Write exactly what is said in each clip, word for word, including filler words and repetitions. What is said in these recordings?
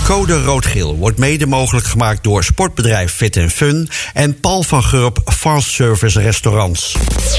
Code Rood-Geel wordt mede mogelijk gemaakt door sportbedrijf Fit en Fun en Paul van Gurp Fast Service Restaurants.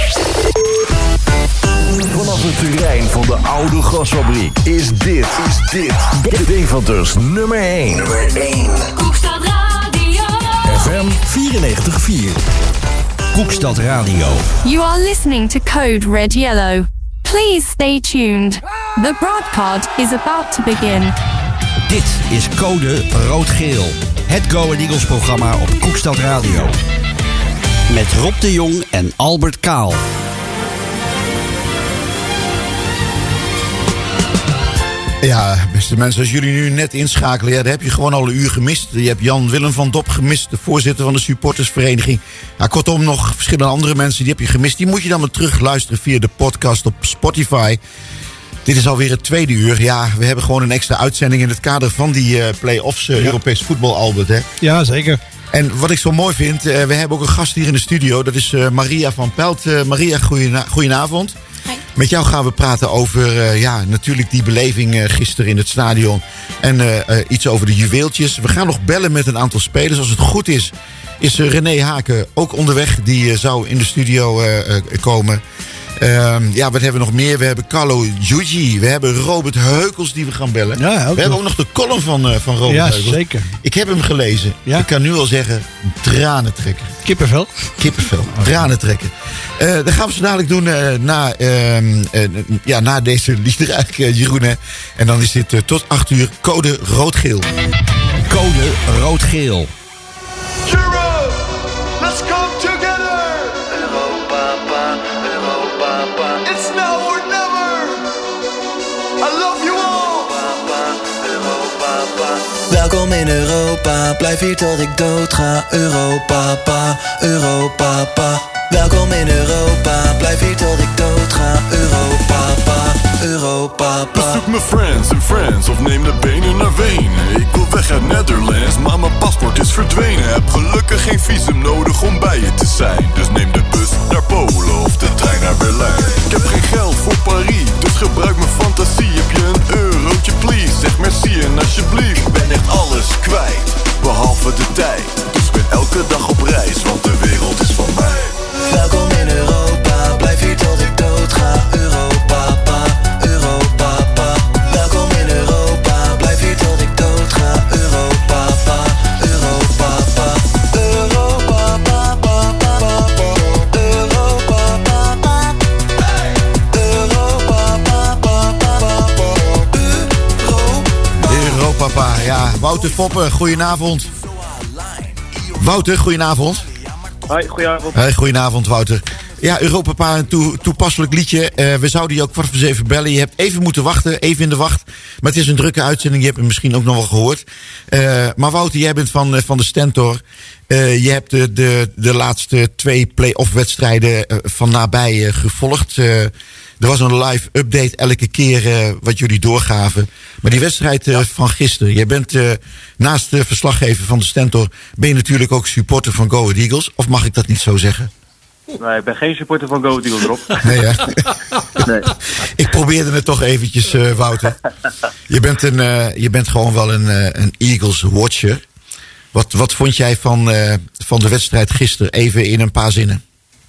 Vanaf het terrein van de oude gasfabriek is dit, is dit Deventer's nummer één. Nummer één. Koekstad Radio. F M vierennegentig komma vier. Koekstad Radio. You are listening to Code Red Yellow. Please stay tuned. The broadcast is about to begin. Dit is Code Rood-Geel. Het Go Ahead Eagles programma op Koekstad Radio. Met Rob de Jong en Albert Kaal. Ja, beste mensen, als jullie nu net inschakelen, ja, dan heb je gewoon al een uur gemist. Je hebt Jan-Willem van Dop gemist, de voorzitter van de supportersvereniging. Ja, kortom, nog verschillende andere mensen, die heb je gemist. Die moet je dan maar terug luisteren via de podcast op Spotify. Dit is alweer het tweede uur. Ja, we hebben gewoon een extra uitzending in het kader van die uh, play-offs uh, ja. Europees voetbal, Albert, hè? Ja, zeker. En wat ik zo mooi vind, uh, we hebben ook een gast hier in de studio. Dat is uh, Maria van Pelt. Uh, Maria, goeina- goedenavond. Hi. Met jou gaan we praten over uh, ja, natuurlijk die beleving uh, gisteren in het stadion. En uh, uh, iets over de juweeltjes. We gaan nog bellen met een aantal spelers. Als het goed is, is uh, René Haken ook onderweg. Die uh, zou in de studio uh, uh, komen. Uh, ja, wat hebben we nog meer? We hebben Carlo Giugi. We hebben Robert Heukels die we gaan bellen. Ja, ook we hebben nog. ook nog de column van, uh, van Robert Ja, Heukels. zeker. Ik heb hem gelezen. Ja? Ik kan nu al zeggen, tranentrekker. Kippenvel. Kippenvel, tranentrekker. Uh, dat gaan we zo dadelijk doen uh, na, uh, uh, ja, na deze lieder, uh, Jeroen. Hè. En dan is dit uh, tot acht uur Code Rood-Geel. Code Rood-Geel. Europe, let's come together. Europa, Europa, it's now or never. I love you all. Europa, Welkom in Europa, blijf hier tot ik dood ga. Europa, pa, Europa, pa. Welkom in Europa, blijf hier tot ik dood ga. Europa, pa, Europa, pa. Bezoek mijn friends en friends of neem de benen naar Wenen. Ik wil weg uit Netherlands, maar mijn paspoort is verdwenen. Heb gelukkig geen visum nodig om bij je te zijn. Dus neem de bus naar Polen of de trein naar Berlijn. Ik heb geen geld voor Paris, dus gebruik mijn fantasie. Heb je een eurotje please, zeg merci en alsjeblieft. Ik ben echt alles kwijt, behalve de tijd. Dus ik ben elke dag op reis, want de wereld is van mij. Welkom in Europa, blijf hier tot ik dood ga. Europa, pa, Europa, pa. Welkom in Europa, blijf hier tot ik dood ga. Europa, pa, Europa, pa. Europa, pa, pa, pa, pa, pa. Europa, pa, pa. Europa, pa, pa, pa, pa, pa. Europa. Europa, ja. Wouter Foppen, goedenavond. Wouter, goedenavond. Hoi, goedenavond. Hey, goedenavond, Wouter. Ja, Europa, een toe, toepasselijk liedje. Uh, we zouden je ook kwart voor zeven bellen. Je hebt even moeten wachten, even in de wacht. Maar het is een drukke uitzending, je hebt hem misschien ook nog wel gehoord. Uh, maar Wouter, jij bent van, uh, van de Stentor. Uh, je hebt de, de, de laatste twee play-off wedstrijden uh, van nabij uh, gevolgd. Uh, er was een live update elke keer uh, wat jullie doorgaven. Maar die wedstrijd uh, van gisteren. Jij bent uh, naast de verslaggever van de Stentor, ben je natuurlijk ook supporter van Go Ahead Eagles. Of mag ik dat niet zo zeggen? Nee, ik ben geen supporter van Go Ahead Eagles erop. Nee, hè? Nee. Ik probeerde het toch eventjes, uh, Wouter. Je bent, een, uh, je bent gewoon wel een, uh, een Eagles watcher. Wat, wat vond jij van, uh, van de wedstrijd gisteren? Even in een paar zinnen.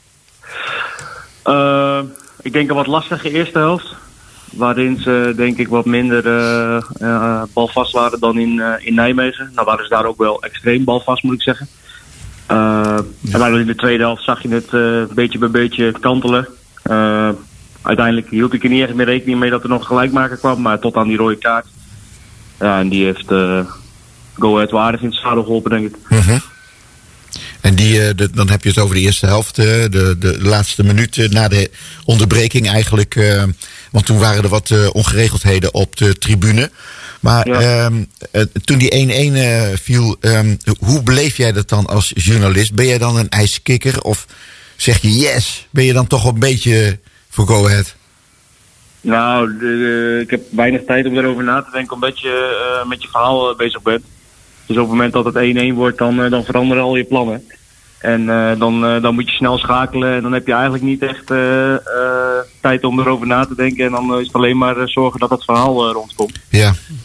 Uh, ik denk een wat lastige eerste helft. Waarin ze denk ik wat minder uh, uh, balvast waren dan in, uh, in Nijmegen. Nou waren ze daar ook wel extreem balvast, moet ik zeggen. Uh, ja. En maar in de tweede helft zag je het uh, beetje bij beetje kantelen. Uh, uiteindelijk hield ik er niet echt meer rekening mee dat er nog een gelijkmaker kwam. Maar tot aan die rode kaart. Ja, en die heeft uh, Go Ahead waardig in het zadel geholpen, denk ik. Mm-hmm. En die, uh, de, dan heb je het over de eerste helft, uh, de, de, de laatste minuten na de onderbreking eigenlijk. Uh, want toen waren er wat uh, ongeregeldheden op de tribune. Maar ja. um, uh, toen die één-één uh, viel, um, hoe beleef jij dat dan als journalist? Ben jij dan een ijskikker of zeg je yes? Ben je dan toch een beetje voor Go Ahead? Nou, de, de, ik heb weinig tijd om erover na te denken omdat je uh, met je verhaal uh, bezig bent. Dus op het moment dat het één-één wordt, dan, uh, dan veranderen al je plannen. En uh, dan, uh, dan moet je snel schakelen en dan heb je eigenlijk niet echt uh, uh, tijd om erover na te denken. En dan uh, is het alleen maar uh, zorgen dat het verhaal uh, rondkomt. Ja.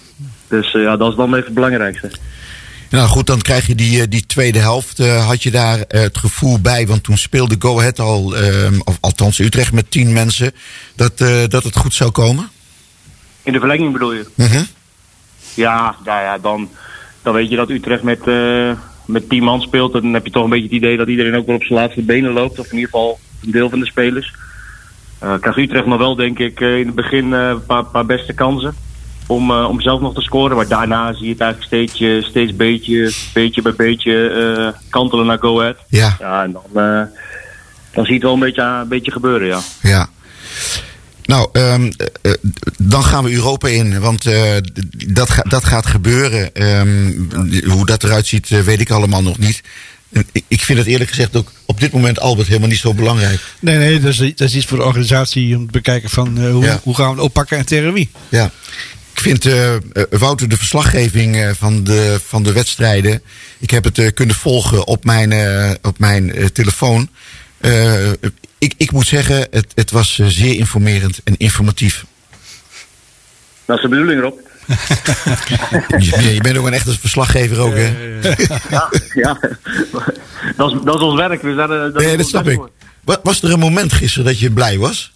Dus uh, ja, dat is dan even het belangrijkste. Nou goed, dan krijg je die, uh, die tweede helft. Uh, had je daar uh, het gevoel bij, want toen speelde Go Ahead al, uh, of althans Utrecht met tien mensen, dat, uh, dat het goed zou komen? In de verlenging bedoel je? Mm-hmm. Ja, nou ja, dan, dan weet je dat Utrecht met, uh, met tien man speelt. Dan heb je toch een beetje het idee dat iedereen ook wel op zijn laatste benen loopt. Of in ieder geval een deel van de spelers. Uh, krijgt Utrecht nog wel, denk ik, uh, in het begin uh, een paar, paar beste kansen. Om, uh, om zelf nog te scoren. Maar daarna zie je het eigenlijk steeds, steeds beetje, beetje bij beetje uh, kantelen naar Go Ahead. Ja. Ja, en dan, uh, dan zie je het wel een beetje, uh, een beetje gebeuren, ja. Ja. Nou, um, uh, dan gaan we Europa in, want uh, dat, ga, dat gaat gebeuren. Um, hoe dat eruit ziet, uh, weet ik allemaal nog niet. Ik vind het eerlijk gezegd ook op dit moment, Albert, helemaal niet zo belangrijk. Nee, nee, dat is, dat is iets voor de organisatie om te bekijken van uh, hoe, ja. hoe gaan we het oppakken en tegen wie. Ja. Ik vind, uh, Wouter, de verslaggeving uh, van, de, van de wedstrijden, ik heb het uh, kunnen volgen op mijn, uh, op mijn uh, telefoon. Uh, ik, ik moet zeggen, het, het was uh, zeer informerend en informatief. Dat is de bedoeling, Rob. je, je bent ook een echte verslaggever ook, hè? Ja, ja. Dat, is, dat is ons werk. Dus dat, dat nee, dat snap ik. Voor. Was er een moment gisteren dat je blij was?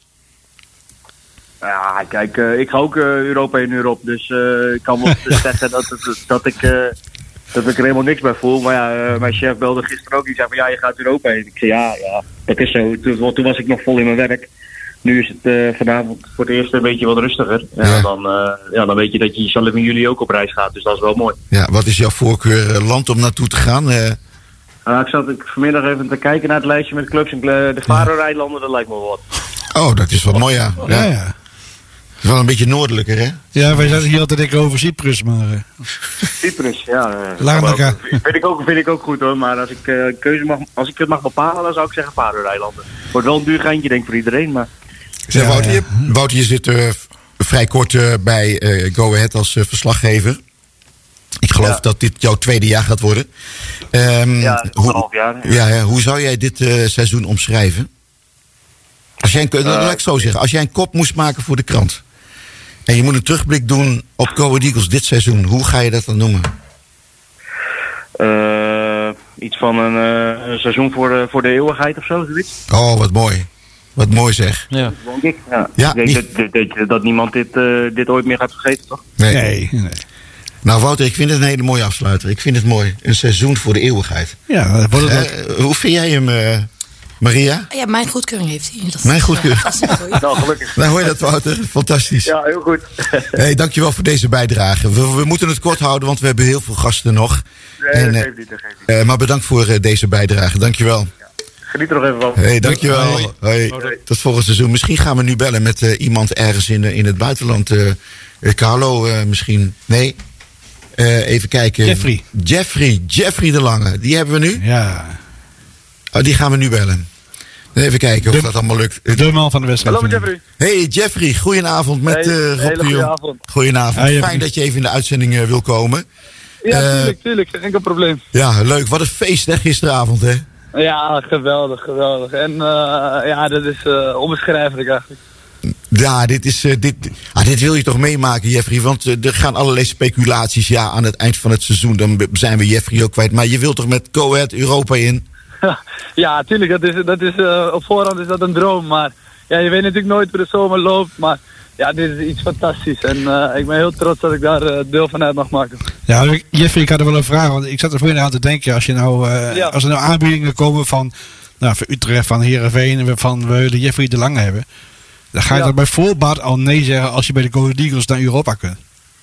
Ja, kijk, uh, ik ga ook uh, Europa in Europa. Dus uh, ik kan wel zeggen dat, dat, dat, ik, uh, dat ik er helemaal niks bij voel. Maar ja, uh, mijn chef belde gisteren ook. Die zei van, ja, je gaat Europa in. Ik zei, ja, ja, dat is zo. Toen, toen was ik nog vol in mijn werk. Nu is het uh, vanavond voor het eerst een beetje wat rustiger. Ja, ja. Dan, uh, ja, dan weet je dat je zelf in juli ook op reis gaat. Dus dat is wel mooi. Ja, wat is jouw voorkeur land om naartoe te gaan? Uh... Uh, ik zat ik vanmiddag even te kijken naar het lijstje met clubs. En de Faroe-eilanden, dat lijkt me wel wat. Oh, dat is wat mooi, ja. ja. ja, ja. Het is wel een beetje noordelijker, hè? Ja, wij zaten hier altijd denken over Cyprus, maar... Uh... Cyprus, ja. Uh, Lanka. Vind ik, ook, vind ik ook goed, hoor. Maar als ik, uh, keuze mag, als ik het mag bepalen, dan zou ik zeggen Faroe-eilanden. Wordt wel een duur geintje, denk ik, voor iedereen, maar... Zeg, Wouter, je, Wouter, je zit uh, vrij kort uh, bij uh, Go Ahead als uh, verslaggever. Ik geloof ja. dat dit jouw tweede jaar gaat worden. Um, ja, hoe, half jaar. Ja. Ja, ja, hoe zou jij dit uh, seizoen omschrijven? Als jij een, uh, laat ik zo zeggen, als jij een kop moest maken voor de krant... en je moet een terugblik doen op Go Ahead Eagles dit seizoen... hoe ga je dat dan noemen? Uh, iets van een, uh, een seizoen voor de, voor de eeuwigheid of zo, zoiets. Oh, wat mooi. Wat mooi zeg. Ja. Ik, ja. Ja, ik denk niet... dat, dat, dat, dat niemand dit, uh, dit ooit meer gaat vergeten, toch? Nee. nee, nee. Nou Wouter, ik vind het een hele mooie afsluiter. Ik vind het mooi. Een seizoen voor de eeuwigheid. Ja, dat wordt het uh, hoe vind jij hem, uh, Maria? Ja, mijn goedkeuring heeft hij. Dat mijn goedkeuring. Uh, nou, gelukkig. Nou, hoor je dat, Wouter? Fantastisch. Ja, heel goed. Hey, dankjewel voor deze bijdrage. We, we moeten het kort houden, want we hebben heel veel gasten nog. Nee, en, dat geeft niet, dat geeft niet. Uh, maar bedankt voor uh, deze bijdrage. Dankjewel. Geniet er nog even van. Hey, dankjewel. Hoi. Hoi. Hoi. Tot volgend seizoen. Misschien gaan we nu bellen met uh, iemand ergens in, uh, in het buitenland. Uh, uh, Carlo uh, misschien. Nee. Uh, even kijken. Jeffrey. Jeffrey. Jeffrey de Lange. Die hebben we nu? Ja. Oh, die gaan we nu bellen. Even kijken of de, dat allemaal lukt. De man van de wedstrijd. Hallo Jeffrey. Hey Jeffrey, goedenavond met uh, Rob hey, de Jong. Goedenavond. Goedenavond. Hey, Fijn dat je even in de uitzending uh, wil komen. Ja, uh, tuurlijk, tuurlijk. Geen enkel probleem. Ja, leuk. Wat een feest hè, gisteravond hè. Ja, geweldig, geweldig. En uh, ja, dat is uh, onbeschrijfelijk eigenlijk. Ja, dit, is, uh, dit, ah, dit wil je toch meemaken, Jeffrey? Want uh, er gaan allerlei speculaties. Ja, aan het eind van het seizoen dan zijn we Jeffrey ook kwijt. Maar je wilt toch met Go Ahead Europa in? Ja, tuurlijk. Dat is, dat is, uh, op voorhand is dat een droom. Maar ja, je weet natuurlijk nooit hoe de zomer loopt. Maar ja, dit is iets fantastisch. En uh, ik ben heel trots dat ik daar uh, deel van uit mag maken. Ja, Jeffrey, ik had er wel een vraag. Want ik zat er voorheen aan te denken. Als, je nou, uh, ja. als er nou aanbiedingen komen van, nou, van Utrecht, van Heerenveen, van we de Jeffrey de Lange hebben. Dan ga je ja. er bij voorbaat al nee zeggen als je bij de Go Ahead Eagles naar Europa kunt.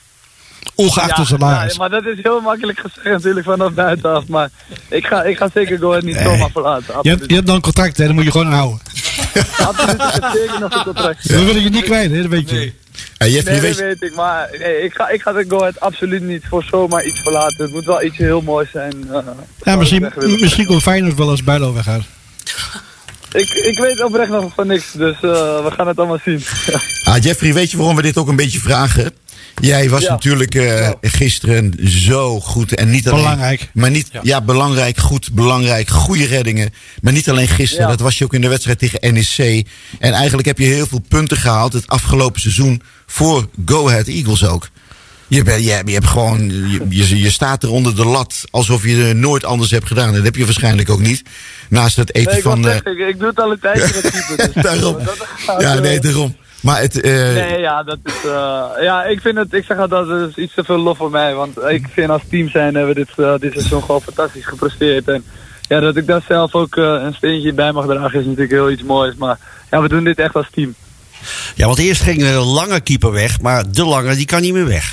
Ongeacht de ja, salaris. Ja, maar dat is heel makkelijk gezegd natuurlijk vanaf buitenaf. Maar ik ga, ik ga zeker Go Ahead niet nee. zomaar verlaten. Je hebt, je hebt dan een contract, hè? Dan moet je gewoon houden. Absoluut, ik heb zeker nog een contract. Ja. Dan wil je niet kwijt, hè? Dat weet je. Nee, hey, Jeff, nee weet... dat weet ik. Maar nee, ik, ga, ik ga de Go Ahead absoluut niet voor zomaar iets verlaten. Het moet wel iets heel moois zijn. Uh, ja, misschien, misschien komt Feyenoord wel als Bijlo weggaat. Ik, ik weet oprecht nog van niks, dus uh, we gaan het allemaal zien. ah, Jeffrey, weet je waarom we dit ook een beetje vragen? Jij was ja. natuurlijk uh, ja. gisteren zo goed en niet alleen... Belangrijk. Maar niet, ja. ja, belangrijk, goed, belangrijk, goede reddingen. Maar niet alleen gisteren, ja. dat was je ook in de wedstrijd tegen N E C. En eigenlijk heb je heel veel punten gehaald het afgelopen seizoen voor Go Ahead Eagles ook. Je, ben, je, je hebt gewoon, je, je, je staat er onder de lat alsof je het nooit anders hebt gedaan. Dat heb je waarschijnlijk ook niet. Naast het eten nee, ik van... Zeggen, ik, ik doe het al een tijdje met keeper. Dus daarom. Dat gaat, ja, uh, nee, daarom. Maar het... Uh... Nee, ja, dat is... Uh, ja, ik vind het... Ik zeg altijd, dat is iets te veel lof voor mij. Want ik vind als team zijn hebben we dit, uh, dit seizoen gewoon fantastisch gepresteerd. En ja, dat ik daar zelf ook uh, een steentje bij mag dragen is natuurlijk heel iets moois. Maar ja, we doen dit echt als team. Ja, want eerst ging de lange keeper weg, maar de lange die kan niet meer weg.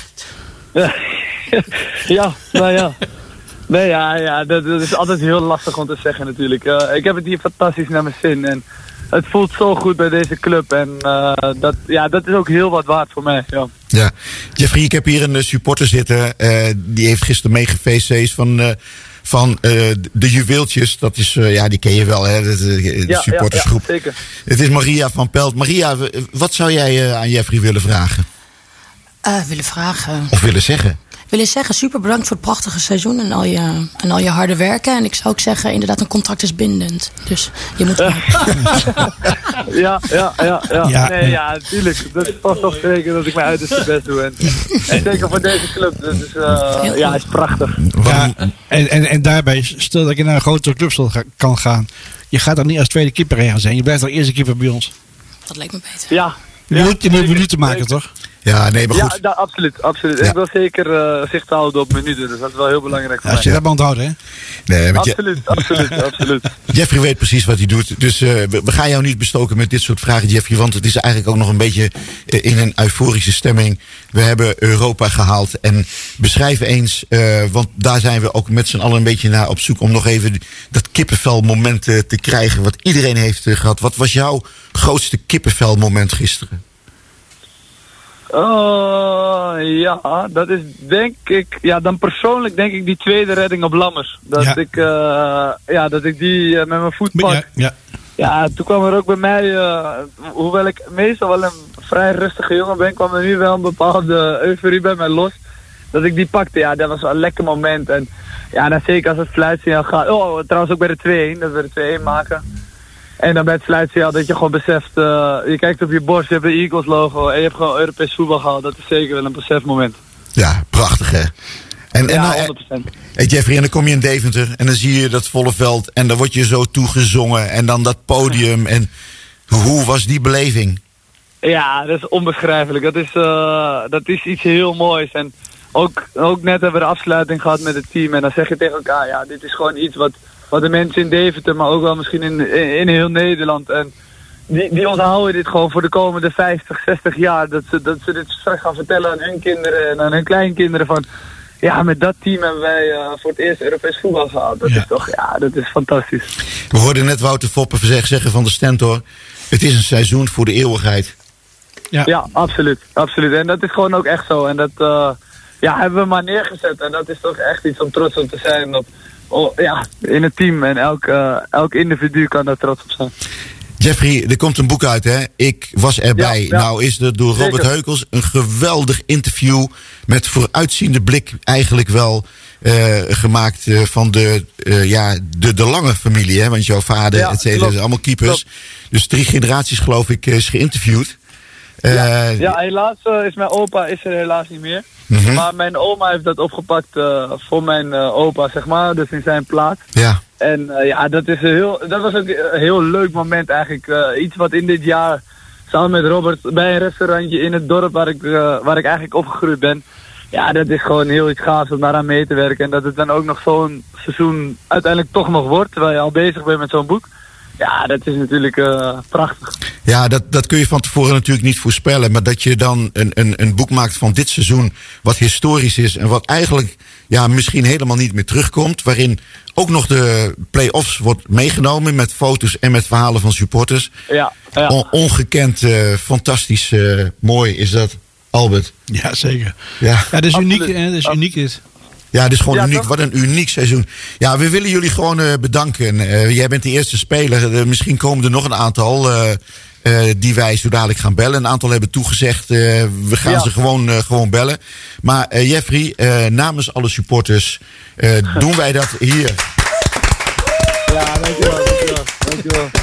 Ja, nou ja. Nee, ja, ja dat, dat is altijd heel lastig om te zeggen natuurlijk. Uh, ik heb het hier fantastisch naar mijn zin en het voelt zo goed bij deze club. En uh, dat, ja, dat is ook heel wat waard voor mij. Ja, ja. Jeffrey, ik heb hier een supporter zitten. Uh, die heeft gisteren meegefeest van... Uh, Van uh, de juweeltjes, dat is, uh, ja, die ken je wel, hè, de, de, de ja, supportersgroep. Ja, ja, zeker. Het is Maria van Pelt. Maria, wat zou jij uh, aan Jeffrey willen vragen? Uh, willen vragen. Of willen zeggen? Willen zeggen, super bedankt voor het prachtige seizoen en al je, en al je harde werken. En ik zou ook zeggen, inderdaad, een contract is bindend. Dus je moet... ja, ja, ja, ja. ja. Nee, ja, natuurlijk. Dat is vast toch zeker dat ik mijn uiterste best doe. En, en zeker voor deze club. Dus uh, ja, het is prachtig. Ja, en, en, en daarbij, stel dat je naar een grotere club zal ga, kan gaan. Je gaat dan niet als tweede keeper ergens zijn. Je blijft als eerste keeper bij ons. Dat lijkt me beter. Ja. Je moet je moet minuten maken, toch? Ja, nee, maar goed. Ja, da, absoluut, absoluut. Ja. Ik wil zeker uh, zicht houden op minuten, dus dat is wel heel belangrijk voor ja, als je mij. dat maar onthouden, hè? Nee, want absoluut, je... absoluut, absoluut. Jeffrey weet precies wat hij doet. Dus uh, we, we gaan jou niet bestoken met dit soort vragen, Jeffrey. Want het is eigenlijk ook nog een beetje uh, in een euforische stemming. We hebben Europa gehaald. En beschrijf eens, uh, want daar zijn we ook met z'n allen een beetje naar op zoek... om nog even dat kippenvelmoment uh, te krijgen wat iedereen heeft uh, gehad. Wat was jouw grootste kippenvelmoment gisteren? Uh, ja, dat is denk ik, ja, dan persoonlijk denk ik die tweede redding op Lammers. Dat ja. ik, uh, ja, dat ik die uh, met mijn voet pak. Ja, ja. ja, toen kwam er ook bij mij, uh, hoewel ik meestal wel een vrij rustige jongen ben, kwam er nu wel een bepaalde euforie bij mij los. Dat ik die pakte, ja, dat was wel een lekker moment. En ja, dan zeker als het fluitsignaal gaat. Oh, trouwens ook bij de twee-een, dat we de twee-een maken. En dan bij het fluitsignaal dat je gewoon beseft, uh, je kijkt op je borst, je hebt de Eagles logo en je hebt gewoon Europees voetbal gehaald. Dat is zeker wel een besefmoment. Ja, prachtig hè. En, ja, en, honderd procent. Hey Jeffrey, en dan kom je in Deventer en dan zie je dat volle veld en dan word je zo toegezongen en dan dat podium. En hoe was die beleving? Ja, dat is onbeschrijfelijk. Dat is, uh, dat is iets heel moois. En ook, ook net hebben we de afsluiting gehad met het team en dan zeg je tegen elkaar, ja, dit is gewoon iets wat... Wat de mensen in Deventer, maar ook wel misschien in, in, in heel Nederland. En die, die onthouden dit gewoon voor de komende vijftig, zestig jaar. Dat ze, dat ze dit straks gaan vertellen aan hun kinderen en aan hun kleinkinderen. Van, ja, met dat team hebben wij uh, voor het eerst Europees voetbal gehaald. Dat ja. is toch, ja, dat is fantastisch. We hoorden net Wouter Foppen zeggen van de Stentor. Het is een seizoen voor de eeuwigheid. Ja, ja absoluut, absoluut. En dat is gewoon ook echt zo. En dat uh, ja, hebben we maar neergezet. En dat is toch echt iets om trots op te zijn op... Oh, ja, in het team en elk, uh, elk individu kan daar trots op zijn. Jeffrey, er komt een boek uit, hè? Ik was erbij. Ja, ja. Nou is er door Robert Zeker. Heukels een geweldig interview... met vooruitziende blik eigenlijk wel uh, gemaakt uh, van de, uh, ja, de, de lange familie. Hè? Want jouw vader, ja, et cetera, zijn allemaal keepers. Klopt. Dus drie generaties, geloof ik, is geïnterviewd. Uh, ja, ja, helaas uh, is mijn opa is er helaas niet meer. Mm-hmm. Maar mijn oma heeft dat opgepakt uh, voor mijn uh, opa, zeg maar. Dus in zijn plaats. Ja. En uh, ja, dat, is een heel, dat was ook een heel leuk moment eigenlijk. Uh, iets wat in dit jaar, samen met Robert, bij een restaurantje in het dorp waar ik, uh, waar ik eigenlijk opgegroeid ben. Ja, dat is gewoon heel iets gaafs om daaraan mee te werken. En dat het dan ook nog zo'n seizoen uiteindelijk toch nog wordt, terwijl je al bezig bent met zo'n boek. Ja, dat is natuurlijk uh, prachtig. Ja, dat, dat kun je van tevoren natuurlijk niet voorspellen. Maar dat je dan een, een, een boek maakt van dit seizoen... wat historisch is en wat eigenlijk ja, misschien helemaal niet meer terugkomt... waarin ook nog de play-offs wordt meegenomen... met foto's en met verhalen van supporters. Ja, ja. On, ongekend, uh, fantastisch, uh, mooi is dat, Albert. Ja, zeker. Ja, ja dat is uniek. Hè? Dat is uniek is. Ja, het is gewoon ja, uniek. Toch? Wat een uniek seizoen. Ja, we willen jullie gewoon uh, bedanken. Uh, jij bent de eerste speler. Uh, misschien komen er nog een aantal uh, uh, die wij zo dadelijk gaan bellen. Een aantal hebben toegezegd. Uh, we gaan ja. ze gewoon, uh, gewoon bellen. Maar uh, Jeffrey, uh, namens alle supporters uh, doen wij dat hier. Ja, dankjewel. dankjewel, dankjewel.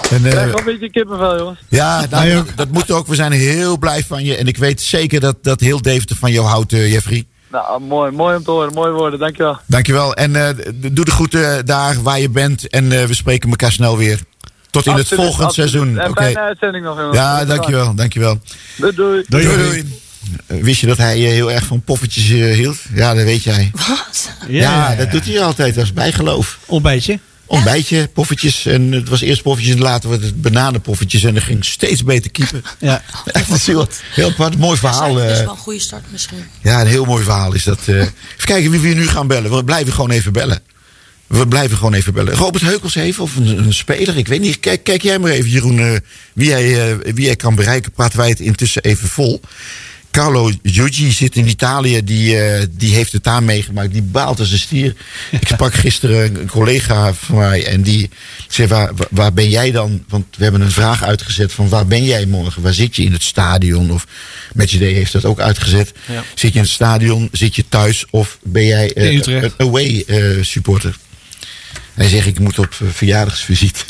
En, Ik uh, krijg wel een beetje kippenvel, jongens. ja, nou, dat, dat moet ook. We zijn heel blij van je. En ik weet zeker dat, dat heel Deventer van jou houdt, uh, Jeffrey. Nou, mooi. Mooi om te horen. Mooie woorden. Dankjewel. Dankjewel. En uh, doe de groeten daar waar je bent. En uh, we spreken elkaar snel weer. Tot in Absoluut, het volgende absoluut. seizoen. En Oké. fijne uitzending nog, jongens. Ja, dankjewel. Dankjewel. Doei, doei. Doei, doei. doei. Uh, wist je dat hij uh, heel erg van poffertjes uh, hield? Ja, dat weet jij. Wat? Ja, ja, dat doet hij altijd als bijgeloof. Ontbijtje. Ontbijtje, poffertjes. En het was eerst poffertjes en later werd het bananenpoffertjes. En dat ging steeds beter keepen. Ja. Dat is heel, heel apart. Mooi verhaal. Dat is Uh, wel een goede start misschien. ja, een heel mooi verhaal is dat. Uh, even kijken wie we nu gaan bellen. We blijven gewoon even bellen. We blijven gewoon even bellen. Robert Heukels even, of een, een speler, ik weet niet. Kijk, kijk jij maar even, Jeroen, uh, wie, jij, uh, wie jij kan bereiken. Praten wij het intussen even vol. Carlo Giugi zit in Italië, die, uh, die heeft het daar meegemaakt. Die baalt als een stier. Ik sprak gisteren een collega van mij en die zei, waar, waar ben jij dan? Want we hebben een vraag uitgezet van waar ben jij morgen? Waar zit je in het stadion? Of Matchday heeft dat ook uitgezet. Ja. Zit je in het stadion? Zit je thuis? Of ben jij uh, een away uh, supporter? Hij zegt, ik moet op uh, verjaardagsvisite.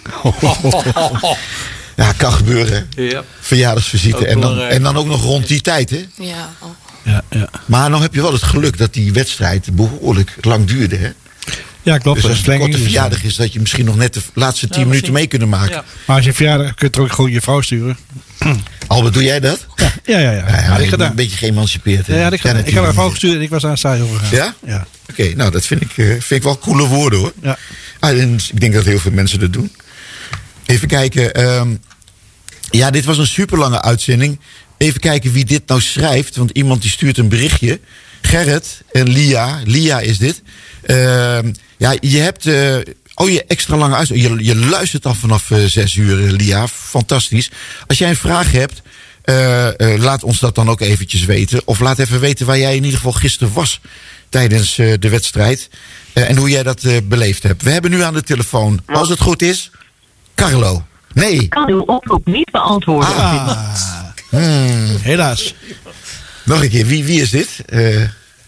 Ja, kan gebeuren. Ja. Verjaardagsvisite. En dan, en dan ook nog rond die tijd, hè? Ja. Oh. Ja, ja. Maar nou heb je wel het geluk dat die wedstrijd behoorlijk lang duurde, hè? Ja, klopt. Dus als het een korte verjaardag is, dat je misschien nog net de laatste tien ja, minuten mee kunnen maken. Ja. Maar als je verjaardag kun je toch ook gewoon je vrouw sturen. Albert, doe jij dat? Ja, ja, ja. ja. ja, ja had ik gedaan. Een beetje geëmancipeerd. Ja, ja, ik, ik heb haar vrouw gestuurd en ik was naar het stadion gegaan. Ja? Ja. Oké, okay, nou dat vind ik, uh, vind ik wel coole woorden, hoor. Ja. Ah, en ik denk dat heel veel mensen dat doen. Even kijken. Um, ja, dit was een super lange uitzending. Even kijken wie dit nou schrijft. Want iemand die stuurt een berichtje. Gerrit en Lia. Lia is dit. Uh, ja, je hebt... Uh, oh, je extra lange uitzending. Je, je luistert al vanaf uh, zes uur, Lia. Fantastisch. Als jij een vraag hebt... Uh, uh, laat ons dat dan ook eventjes weten. Of laat even weten waar jij in ieder geval gisteren was... tijdens uh, de wedstrijd. Uh, en hoe jij dat uh, beleefd hebt. We hebben nu aan de telefoon, als het goed is... Carlo. Nee. Ik kan uw oproep niet beantwoorden. Ah. Hmm. Helaas. Nog een keer, wie, wie is dit? Uh,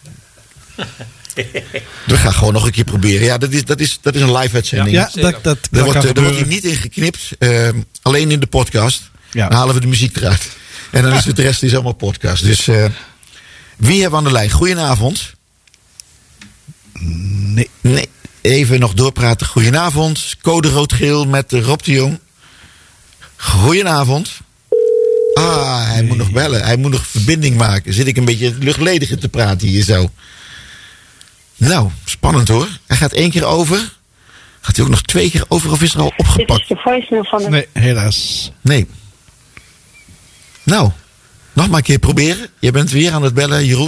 we gaan gewoon nog een keer proberen. Ja, dat is, dat is, dat is een live uitzending. Ja, dat, dat, daar wordt, uh, wordt hier niet in geknipt. Uh, alleen in de podcast. Ja. Dan halen we de muziek eruit. En dan is het de rest is allemaal podcast. Dus uh, wie hebben we aan de lijn? Goedenavond. Nee. Nee. Even nog doorpraten. Goedenavond. Code rood-geel met Rob de Jong. Goedenavond. Ah, hij nee. moet nog bellen. Hij moet nog verbinding maken. Zit ik een beetje luchtledige te praten hier zo. Nou, spannend hoor. Hij gaat één keer over. Gaat hij ook nog twee keer over of is er al opgepakt? Dit is de voicemail van de... Nee, helaas. Nee. Nou, nog maar een keer proberen. Je bent weer aan het bellen, Jeroen.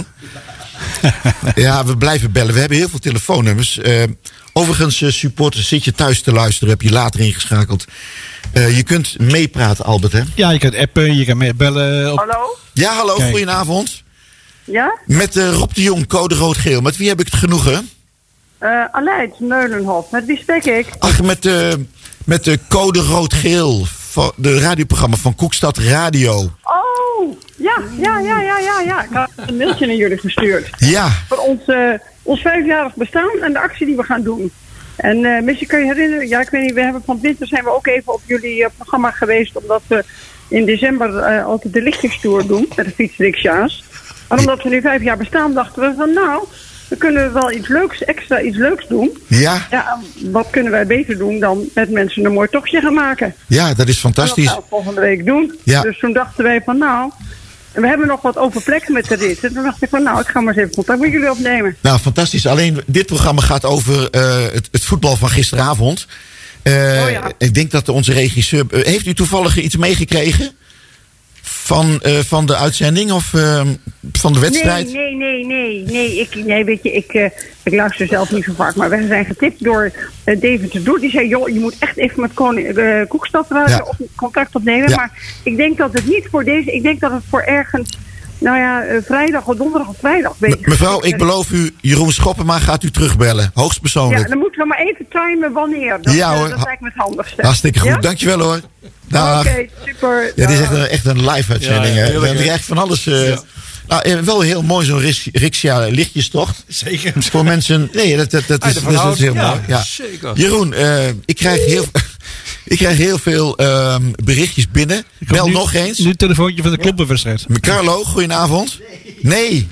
Ja, we blijven bellen. We hebben heel veel telefoonnummers. Uh, overigens, uh, supporters, zit je thuis te luisteren, heb je later ingeschakeld. Uh, je kunt meepraten, Albert, hè? Ja, je kunt appen, je kan bellen. Op... Hallo? Ja, hallo, Kijk. Goedenavond. Ja? Met uh, Rob de Jong, code rood-geel. Met wie heb ik het genoegen? Uh, Aleid Neulenhof. Met wie spreek ik? Ach, met de uh, met de code rood-geel. De radioprogramma van Koekstad Radio. Oh, ja, ja, ja, ja, ja, ja. Ik had een mailtje naar jullie gestuurd. Ja. Voor ons, uh, ons vijfjarig bestaan en de actie die we gaan doen. En uh, misschien kun je herinneren, ja, ik weet niet, we hebben van winter zijn we ook even op jullie uh, programma geweest, omdat we in december uh, altijd de lichtingstoer doen met de fietsriksja's. En omdat we nu vijf jaar bestaan, dachten we van nou, we kunnen wel iets leuks, extra iets leuks doen. Ja. Ja, wat kunnen wij beter doen dan met mensen een mooi tochtje gaan maken? Ja, dat is fantastisch. En dat gaan we volgende week doen. Ja. Dus toen dachten wij van nou, en we hebben nog wat open plekken met de rit. En toen dacht ik van nou, ik ga maar eens even contact met jullie opnemen. Nou, fantastisch. Alleen dit programma gaat over uh, het, het voetbal van gisteravond. Uh, oh ja. Ik denk dat onze regisseur... Uh, heeft u toevallig iets meegekregen? Van, uh, van de uitzending of uh, van de wedstrijd? Nee, nee, nee, nee. Nee, ik, nee weet je, ik, uh, ik luister zelf niet zo vaak. Maar we zijn getipt door uh, David de Doer. Die zei, joh, je moet echt even met Koning, uh, Koekstad Radio ja. contact opnemen. Ja. Maar ik denk dat het niet voor deze... Ik denk dat het voor ergens... Nou ja, uh, vrijdag of donderdag of vrijdag. Me, mevrouw, ik beloof u, Jeroen Schoppema gaat u terugbellen. Hoogstpersoonlijk. Ja, dan moeten we maar even timen wanneer. Dat, ja hoor. Uh, dat lijkt me het handigste. Hartstikke goed, ja? Dankjewel hoor. Dag. Oké, okay, super. Ja, dit is echt een, echt een live uitzending. Ja, ja, dan krijg je van alles... Uh, ja. Nou, wel heel mooi zo'n Rixia lichtjestocht. Zeker. Voor mensen... Nee, dat, dat, dat, is, dat is heel ja, mooi. Ja. Zeker. Jeroen, uh, ik krijg heel... Ik krijg heel veel um, berichtjes binnen. Bel nu, nog eens. Nu het telefoontje van de kloppenwedstrijd. Carlo, goedenavond. Nee.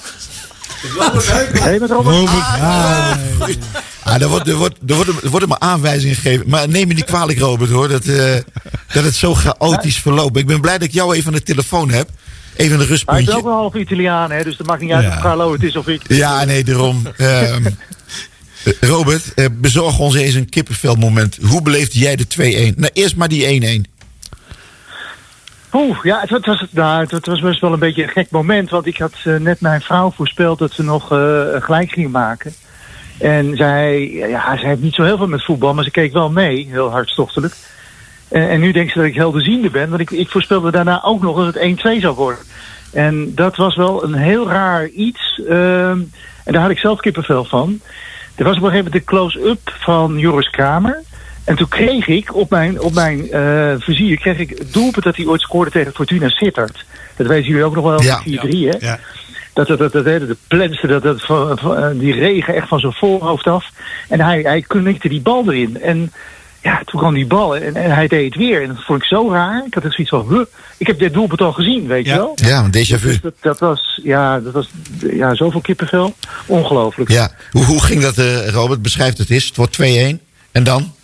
Hey, met Robert. Robert. Ah, nee. Ah, er, wordt, er, wordt, er, worden, er worden maar aanwijzingen gegeven. Maar neem me niet kwalijk, Robert, hoor. Dat, uh, dat het zo chaotisch verloopt. Ik ben blij dat ik jou even aan de telefoon heb. Even een rustpuntje. Hij is ook wel half Italiaan, hè, dus dat maakt niet uit Ja. of Carlo het is of ik. Ja, nee, daarom. Um, Robert, uh, bezorg ons eens een kippenvelmoment. Hoe beleefde jij de twee-een? Nou, eerst maar die één-één. Oeh, ja, het, het, was, nou, het, het was best wel een beetje een gek moment. Want ik had uh, net mijn vrouw voorspeld dat ze nog uh, gelijk ging maken. En zij, ja, zij heeft niet zo heel veel met voetbal, maar ze keek wel mee, heel hartstochtelijk. En, en nu denkt ze dat ik helderziende ben, want ik, ik voorspelde daarna ook nog dat het één-twee zou worden. En dat was wel een heel raar iets. Uh, en daar had ik zelf kippenvel van. Er was op een gegeven moment de close-up van Joris Kramer. En toen kreeg ik op mijn, op mijn uh, vizier kreeg ik het doelpunt dat hij ooit scoorde tegen Fortuna Sittard. Dat weten jullie ook nog wel, Ja. vier drie, hè? Ja. Dat, dat, dat, dat, dat, de plenste, dat, dat, van, van, die regen echt van zijn voorhoofd af. En hij, hij connecte die bal erin. En ja, toen kwam die bal en, en hij deed het weer. En dat vond ik zo raar. Ik had het zoiets van, huh, ik heb dit doelpunt al gezien, weet Ja. je wel? Ja, een déjà vu. Dus dat, dat was, ja, dat was ja, zoveel kippenvel. Ongelooflijk. Ja. Hoe, hoe ging dat, uh, Robert? Beschrijf het eens. Het wordt twee-één. En dan?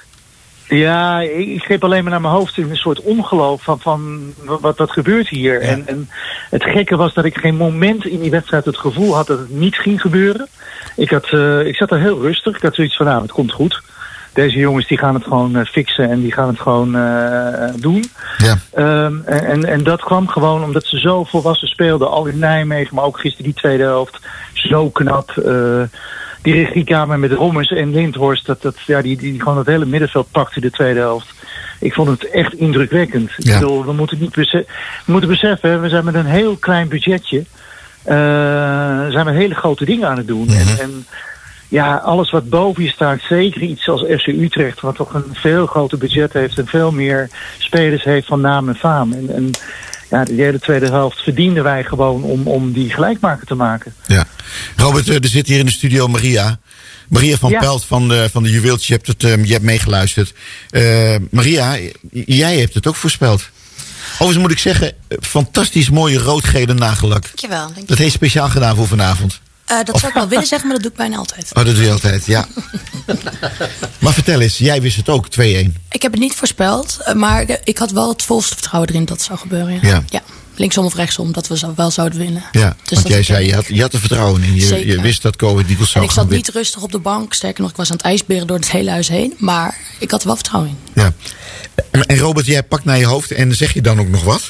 Ja, ik, ik greep alleen maar naar mijn hoofd in een soort ongeloof van, van wat, wat gebeurt hier. Ja. En, en het gekke was dat ik geen moment in die wedstrijd het gevoel had dat het niet ging gebeuren. Ik, had, uh, ik zat er heel rustig. Ik had zoiets van, nou, het komt goed. Deze jongens die gaan het gewoon uh, fixen en die gaan het gewoon uh, doen. Ja. Um, en, en dat kwam gewoon omdat ze zo volwassen speelden. Al in Nijmegen, maar ook gisteren die tweede helft. Zo knap. Uh, die regiekamer met Rommers en Lindhorst. Dat, dat, ja, die, die gewoon het hele middenveld pakte de tweede helft. Ik vond het echt indrukwekkend. Ja. Ik bedoel, we moeten niet bese- we moeten beseffen, hè, we zijn met een heel klein budgetje. Uh, zijn we hele grote dingen aan het doen. Mm-hmm. En, en ja, alles wat boven je staat, zeker iets als F C Utrecht, wat toch een veel groter budget heeft en veel meer spelers heeft van naam en faam. En, en ja, de hele tweede helft verdienden wij gewoon om, om die gelijkmaker te maken. Ja. Robert, er zit hier in de studio Maria. Maria van Ja. Pelt van de, van de Juweeltje. Je hebt, het, um, je hebt meegeluisterd. Uh, Maria, jij hebt het ook voorspeld. Overigens moet ik zeggen, fantastisch mooie rood-gele nagellak. Dankjewel. Dank Dat heeft speciaal gedaan voor vanavond. Uh, dat zou ik wel willen zeggen, maar dat doe ik bijna altijd. Oh, dat doe je altijd, ja. Maar vertel eens, jij wist het ook, twee-één. Ik heb het niet voorspeld, uh, maar de- ik had wel het volste vertrouwen erin dat het zou gebeuren. Ja. Ja. Linksom of rechtsom, dat we zo, wel zouden winnen. Ja, Dus want dat jij ik, zei, uh, je had, je had er vertrouwen in. Je, Zeker. je wist dat Go Ahead Eagles En zou ik gaan zat winnen. niet rustig op de bank. Sterker nog, ik was aan het ijsberen door het hele huis heen. Maar ik had er wel vertrouwen in. Ja. En Robert, jij pakt naar je hoofd en zeg je dan ook nog wat?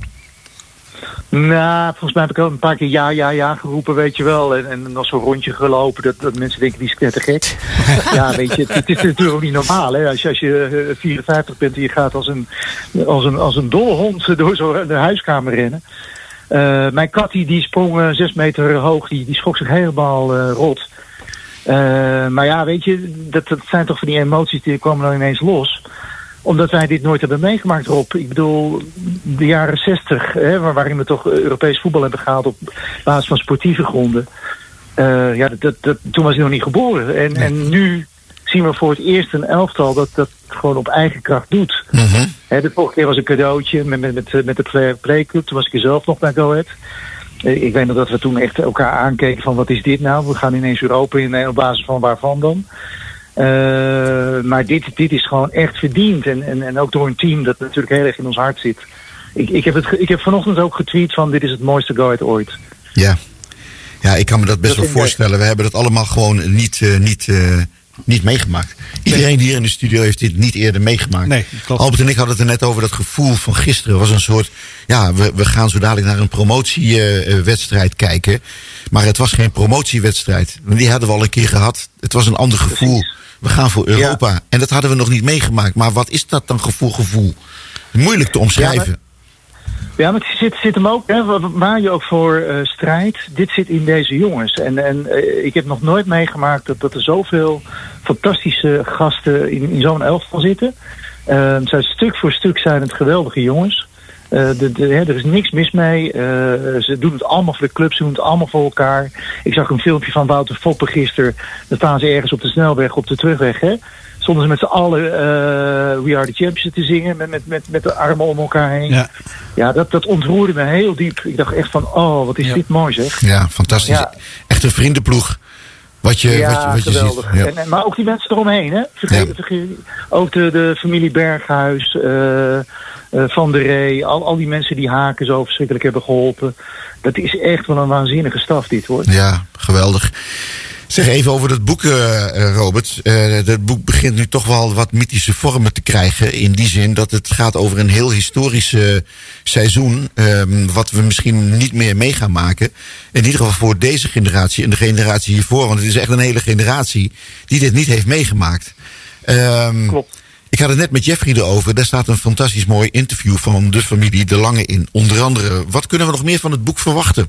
Nou, volgens mij heb ik al een paar keer ja, ja, ja geroepen, weet je wel. En, en nog zo'n rondje gelopen, dat, dat mensen denken, die is knettergek. Ja, weet je, het, het is natuurlijk ook niet normaal, hè. Als je, als je uh, vierenvijftig bent en je gaat als een, als een, als een dolle hond door zo'n huiskamer rennen. Uh, mijn kat die, die sprong uh, zes meter hoog, die, die schrok zich helemaal uh, rot. Uh, maar ja, weet je, dat, dat zijn toch van die emoties die komen dan ineens los. Omdat wij dit nooit hebben meegemaakt, Rob. Ik bedoel, de jaren zestig, hè, waar- waarin we toch Europees voetbal hebben gehaald op basis van sportieve gronden. Uh, ja, dat, dat, dat, toen was hij nog niet geboren. En, en nu zien we voor het eerst een elftal dat dat gewoon op eigen kracht doet. Mm-hmm. Hè, de vorige keer was een cadeautje met, met, met, met de play- Playclub. Toen was ik er zelf nog bij Go Ahead. Eh, Ik weet nog dat we toen echt elkaar aankeken van wat is dit nou? We gaan ineens Europa in en op basis van waarvan dan? Uh, maar dit, dit is gewoon echt verdiend. En, en, en ook door een team dat natuurlijk heel erg in ons hart zit. Ik, ik, heb, het, ge- ik heb vanochtend ook getweet van dit is het mooiste Go Ahead ooit. Ja. Ja, ik kan me dat best Dat wel vind ik voorstellen. We hebben dat allemaal gewoon niet, uh, niet, uh, niet meegemaakt. Iedereen hier in de studio heeft dit niet eerder meegemaakt. Nee, klopt. Albert en ik hadden het er net over dat gevoel van gisteren. Was een soort, ja, we, we gaan zo dadelijk naar een promotiewedstrijd uh, kijken. Maar het was geen promotiewedstrijd. Want die hadden we al een keer gehad. Het was een ander gevoel. We gaan voor Europa. Ja. En dat hadden we nog niet meegemaakt. Maar wat is dat dan gevoel, gevoel? Moeilijk te omschrijven. Ja, Ja, maar het zit, zit hem ook, hè, waar je ook voor uh, strijdt, dit zit in deze jongens. En, en uh, ik heb nog nooit meegemaakt dat, dat er zoveel fantastische gasten in, in zo'n elftal zitten. Uh, zijn stuk voor stuk zijn het geweldige jongens. Uh, Uh, de, de, hè, er is niks mis mee. Uh, ze doen het allemaal voor de club, ze doen het allemaal voor elkaar. Ik zag een filmpje van Wouter Foppe gisteren. Dan staan ze ergens op de snelweg, op de terugweg. Hè? Stonden ze met z'n allen uh, We Are The Champions te zingen. Met, met, met, met de armen om elkaar heen. Ja, ja dat, dat ontroerde me heel diep. Ik dacht echt van, oh, wat is ja. dit mooi zeg. Ja, fantastisch. Ja. Echt een vriendenploeg. Wat je, ja, wat je, wat je geweldig. ziet. Ja. En, en, maar ook die mensen eromheen, hè? Vergeet, ja. vergeet, ook de, de familie Berghuis, uh, uh, Van der Rey, al, al die mensen die Haken zo verschrikkelijk hebben geholpen. Dat is echt wel een waanzinnige staf, dit hoor. Ja, geweldig. Zeg even over dat boek, uh, Robert. Uh, dat boek begint nu toch wel wat mythische vormen te krijgen. In die zin dat het gaat over een heel historisch uh, seizoen. Um, wat we misschien niet meer mee gaan maken. In ieder geval voor deze generatie en de generatie hiervoor. Want het is echt een hele generatie die dit niet heeft meegemaakt. Um, Klopt. Ik had het net met Jeffrey erover. Daar staat een fantastisch mooi interview van de familie De Lange in. Onder andere, wat kunnen we nog meer van het boek verwachten?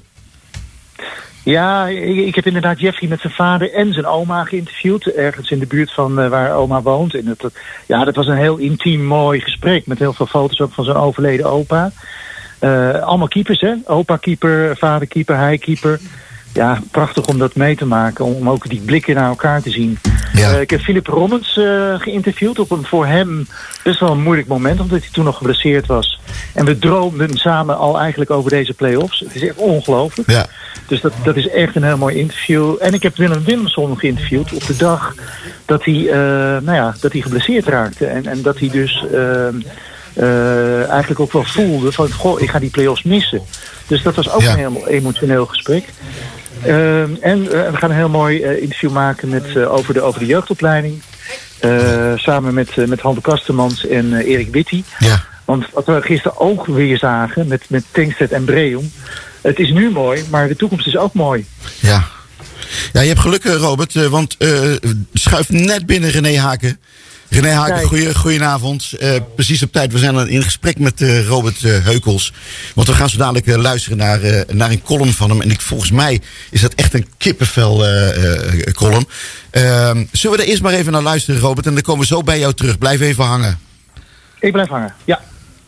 Ja, ik, ik heb inderdaad Jeffrey met zijn vader en zijn oma geïnterviewd. Ergens in de buurt van uh, waar oma woont. En het, ja, dat was een heel intiem mooi gesprek. Met heel veel foto's ook van zijn overleden opa. Uh, allemaal keepers, hè? Opa keeper, vader keeper, hij keeper. Ja, prachtig om dat mee te maken. Om ook die blikken naar elkaar te zien. Ja. Uh, ik heb Philip Rommens uh, geïnterviewd op een voor hem best wel een moeilijk moment. Omdat hij toen nog geblesseerd was. En we droomden samen al eigenlijk over deze play-offs. Het is echt ongelooflijk. Ja. Dus dat, dat is echt een heel mooi interview. En ik heb Willem Willemson geïnterviewd op de dag dat hij, uh, nou ja, dat hij geblesseerd raakte. En, en dat hij dus uh, uh, eigenlijk ook wel voelde van, goh, ik ga die play-offs missen. Dus dat was ook ja. een heel emotioneel gesprek. Uh, en uh, we gaan een heel mooi uh, interview maken met, uh, over, de, over de jeugdopleiding. Uh, samen met, uh, met Hande Kastemans en uh, Erik Witty. Ja. Want wat we gisteren ook weer zagen met, met Tankstedt en Breum. Het is nu mooi, maar de toekomst is ook mooi. Ja, ja je hebt geluk, Robert. Want uh, schuift net binnen René Haken. René Haken, goeie, goedenavond. Uh, precies op tijd. We zijn in gesprek met uh, Robert uh, Heukels. Want we gaan zo dadelijk uh, luisteren naar, uh, naar een column van hem. En ik, volgens mij is dat echt een kippenvel uh, uh, column. Uh, zullen we er eerst maar even naar luisteren, Robert? En dan komen we zo bij jou terug. Blijf even hangen. Ik blijf hangen, ja.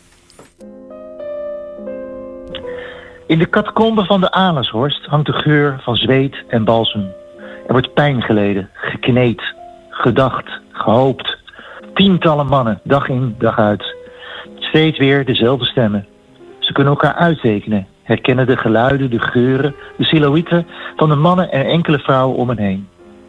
In de catacombe van de Alenshorst hangt de geur van zweet en balsem. Er wordt pijn geleden, gekneed, gedacht, gehoopt. Tientallen mannen, dag in, dag uit. Steeds weer dezelfde stemmen. Ze kunnen elkaar uittekenen, herkennen de geluiden, de geuren, de silhouetten van de mannen en enkele vrouwen om hen heen.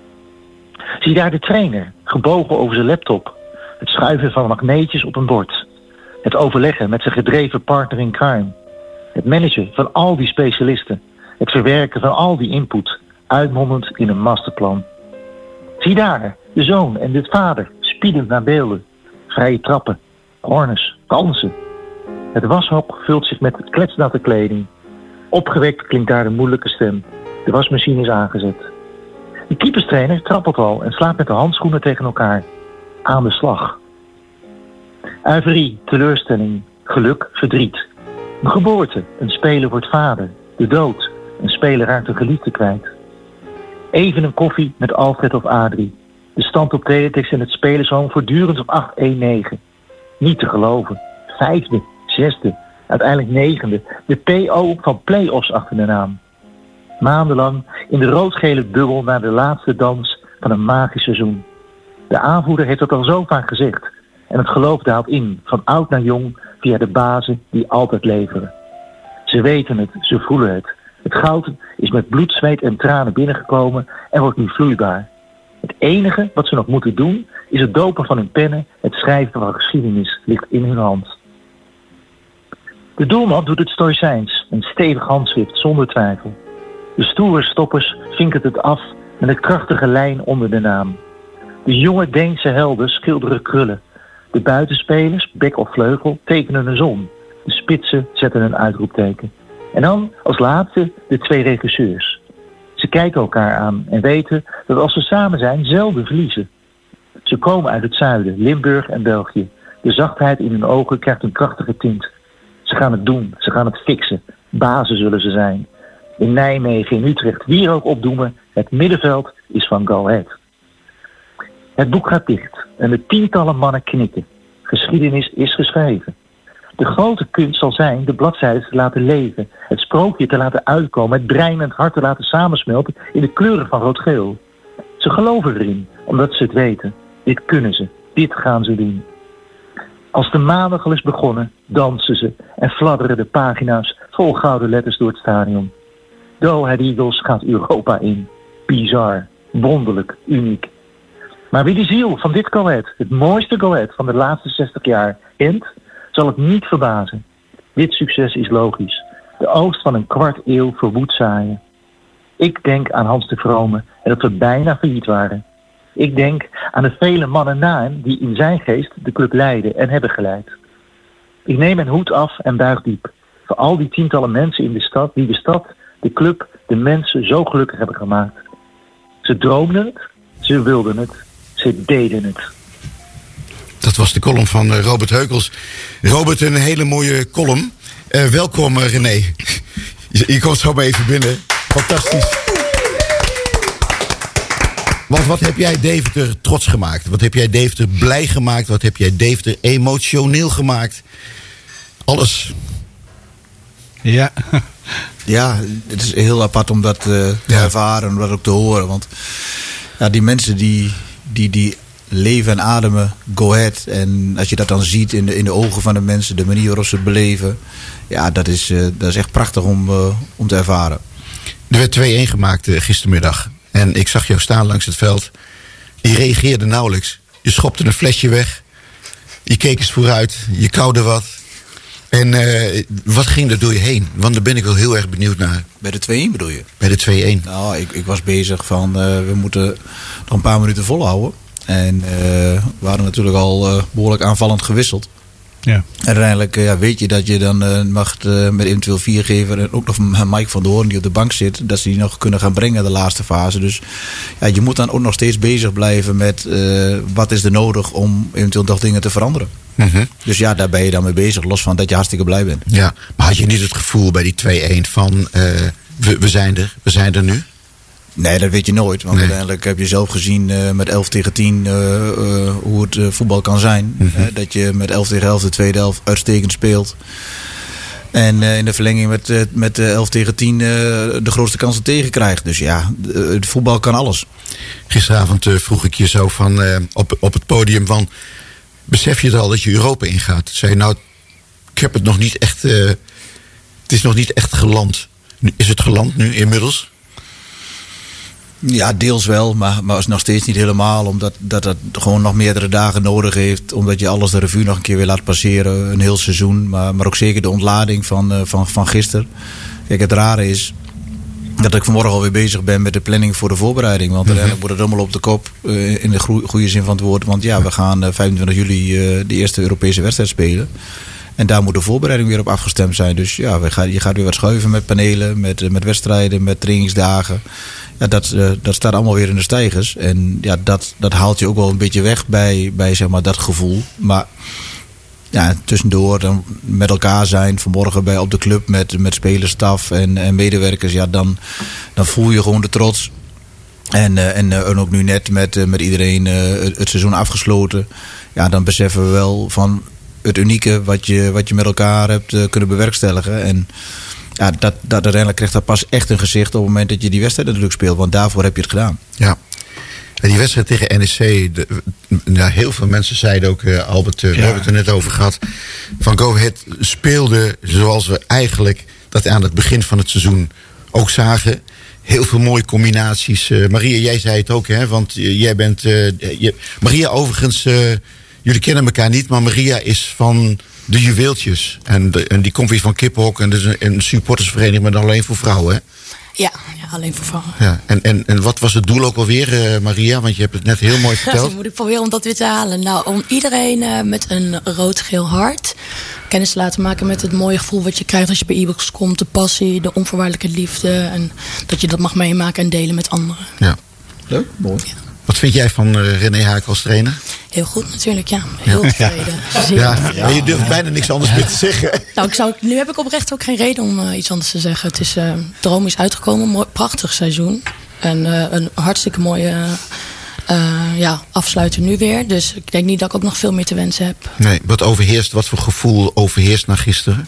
Zie daar de trainer, gebogen over zijn laptop. Het schuiven van magneetjes op een bord. Het overleggen met zijn gedreven partner in crime. Het managen van al die specialisten. Het verwerken van al die input. Uitmondend in een masterplan. Zie daar, de zoon en de vader, spiedend naar beelden. Vrije trappen, corners, kansen. Het washok vult zich met kletsnatte kleding. Opgewekt klinkt daar de moeilijke stem. De wasmachine is aangezet. De keeperstrainer trappelt al en slaat met de handschoenen tegen elkaar. Aan de slag. Uiverie, teleurstelling, geluk, verdriet. Een geboorte, een speler wordt vader. De dood, een speler raakt een geliefde kwijt. Even een koffie met Alfred of Adrie. De stand op teletext en het spelershoom voortdurend op acht één negen. Niet te geloven. Vijfde, zesde, uiteindelijk negende. De P O van play-offs achter de naam. Maandenlang in de rood-gele bubbel naar de laatste dans van een magisch seizoen. De aanvoerder heeft dat al zo vaak gezegd. En het geloof daalt in, van oud naar jong, via de bazen die altijd leveren. Ze weten het, ze voelen het. Het goud is met bloed, zweet en tranen binnengekomen en wordt nu vloeibaar. Het enige wat ze nog moeten doen, is het dopen van hun pennen, het schrijven van geschiedenis ligt in hun hand. De doelman doet het stoïcijns, een stevig handschrift zonder twijfel. De stoere stoppers vinken het af met een krachtige lijn onder de naam. De jonge Deense helden schilderen krullen. De buitenspelers, bek of vleugel, tekenen een zon. De spitsen zetten een uitroepteken. En dan, als laatste, de twee regisseurs. Ze kijken elkaar aan en weten dat als ze samen zijn, zelden verliezen. Ze komen uit het zuiden, Limburg en België. De zachtheid in hun ogen krijgt een krachtige tint. Ze gaan het doen, ze gaan het fixen. Bazen zullen ze zijn. In Nijmegen, in Utrecht, wie er ook opdoemen, het middenveld is van Go Ahead. Het boek gaat dicht en de tientallen mannen knikken. Geschiedenis is geschreven. De grote kunst zal zijn de bladzijden te laten leven. Het sprookje te laten uitkomen. Het brein en het hart te laten samensmelten in de kleuren van rood-geel. Ze geloven erin, omdat ze het weten. Dit kunnen ze. Dit gaan ze doen. Als de maandag al is begonnen, dansen ze en fladderen de pagina's vol gouden letters door het stadion. De Go Ahead Eagles gaat Europa in. Bizar, wonderlijk, uniek. Maar wie die ziel van dit Go Ahead, het mooiste Go Ahead van de laatste zestig jaar, kent, zal het niet verbazen. Dit succes is logisch. De oogst van een kwart eeuw verwoed zaaien. Ik denk aan Hans de Vrome en dat we bijna failliet waren. Ik denk aan de vele mannen na hem die in zijn geest de club leiden en hebben geleid. Ik neem mijn hoed af en buig diep voor al die tientallen mensen in de stad die de stad, de club, de mensen zo gelukkig hebben gemaakt. Ze droomden het, ze wilden het, ze deden het. Dat was de column van uh, Robert Heukels. Robert, een hele mooie column. Uh, welkom uh, René. je, je komt zo maar even binnen. Fantastisch. Want wat heb jij Deventer trots gemaakt? Wat heb jij Deventer blij gemaakt? Wat heb jij Deventer emotioneel gemaakt? Alles. Ja. Ja, het is heel apart om dat uh, te ja. ervaren, om dat ook te horen. Want ja, die mensen die, die, die leven en ademen Go Ahead. En als je dat dan ziet in de, in de ogen van de mensen, de manier waarop ze het beleven. Ja, dat is, uh, dat is echt prachtig om, uh, om te ervaren. Er werd twee-een gemaakt uh, gistermiddag. En ik zag jou staan langs het veld. Je reageerde nauwelijks. Je schopte een flesje weg. Je keek eens vooruit. Je kauwde wat. En uh, wat ging er door je heen? Want daar ben ik wel heel erg benieuwd naar. Bij de twee-een bedoel je? Bij de twee-een. Nou, ik, ik was bezig van... Uh, we moeten nog een paar minuten volhouden. En uh, we waren natuurlijk al uh, behoorlijk aanvallend gewisseld. Ja. En uiteindelijk uh, ja, weet je dat je dan uh, mag uh, met eventueel viergever... en ook nog Mike van der Hoorn die op de bank zit... dat ze die nog kunnen gaan brengen de laatste fase. Dus ja, je moet dan ook nog steeds bezig blijven met... Uh, wat is er nodig om eventueel nog dingen te veranderen. Mm-hmm. Dus ja, daar ben je dan mee bezig. Los van dat je hartstikke blij bent. Ja, maar had je niet het gevoel bij die twee-een van... Uh, we, we zijn er, we zijn er nu? Nee, dat weet je nooit. Want nee. uiteindelijk heb je zelf gezien uh, met elf tegen tien uh, uh, hoe het uh, voetbal kan zijn. Mm-hmm. Uh, dat je met elf tegen elf de tweede helft uitstekend speelt. En uh, in de verlenging met, uh, met uh, elf tegen tien uh, de grootste kansen tegenkrijgt. Dus ja, uh, het voetbal kan alles. Gisteravond uh, vroeg ik je zo van, uh, op, op het podium van... besef je het al dat je Europa ingaat? Zei je nou, ik heb het nog niet echt... Uh, het is nog niet echt geland. Is het geland nu inmiddels? Ja, deels wel, maar, maar is nog steeds niet helemaal. Omdat dat het gewoon nog meerdere dagen nodig heeft. Omdat je alles de revue nog een keer weer laat passeren. Een heel seizoen. Maar, maar ook zeker de ontlading van, uh, van, van gisteren. Kijk, het rare is dat ik vanmorgen alweer bezig ben met de planning voor de voorbereiding. Want uiteindelijk wordt het allemaal op de kop. Uh, in de goe- goede zin van het woord. Want ja, we gaan uh, vijfentwintig juli uh, de eerste Europese wedstrijd spelen. En daar moet de voorbereiding weer op afgestemd zijn. Dus ja, we gaan, je gaat weer wat schuiven met panelen, met, met wedstrijden, met trainingsdagen. Ja, dat, uh, dat staat allemaal weer in de stijgers. En ja, dat, dat haalt je ook wel een beetje weg bij, bij zeg maar, dat gevoel. Maar ja, tussendoor dan met elkaar zijn, vanmorgen bij, op de club met, met spelerstaf en, en medewerkers. Ja, dan, dan voel je gewoon de trots. En, uh, en, uh, en ook nu net met, uh, met iedereen uh, het, het seizoen afgesloten. Ja, dan beseffen we wel van het unieke wat je, wat je met elkaar hebt uh, kunnen bewerkstelligen. En ja, dat, dat uiteindelijk krijgt dat pas echt een gezicht op het moment dat je die wedstrijd natuurlijk speelt. Want daarvoor heb je het gedaan. Ja. En die wedstrijd tegen N E C, de, nou, heel veel mensen zeiden ook, uh, Albert, uh, ja. we hebben het er net over gehad, van Go Ahead speelde zoals we eigenlijk dat aan het begin van het seizoen ook zagen. Heel veel mooie combinaties. Uh, Maria, jij zei het ook, hè? Want uh, jij bent... Uh, je, Maria, overigens, uh, jullie kennen elkaar niet, maar Maria is van de Juweeltjes. En, de, en die komt weer van Kippenhok. En dat is een, een supportersvereniging, maar dan alleen voor vrouwen, hè? Ja, ja, alleen voor vrouwen. Ja, en, en, en wat was het doel ook alweer, uh, Maria? Want je hebt het net heel mooi verteld. Dan moet ik proberen om dat weer te halen. Nou, om iedereen uh, met een rood-geel hart kennis te laten maken met het mooie gevoel wat je krijgt als je bij e-books komt. De passie, de onvoorwaardelijke liefde. En dat je dat mag meemaken en delen met anderen. Ja. Leuk, mooi. Ja. Wat vind jij van uh, René Haak als trainer? Heel goed natuurlijk, ja. Heel tevreden. Ja. Ja, ja, maar je durft bijna niks anders meer te zeggen. Nou, ik zou, nu heb ik oprecht ook geen reden om uh, iets anders te zeggen. Het is, uh, droom is uitgekomen, mooi, prachtig seizoen. En uh, een hartstikke mooie uh, ja, afsluiten nu weer. Dus ik denk niet dat ik ook nog veel meer te wensen heb. Nee, wat overheerst, wat voor gevoel overheerst na gisteren?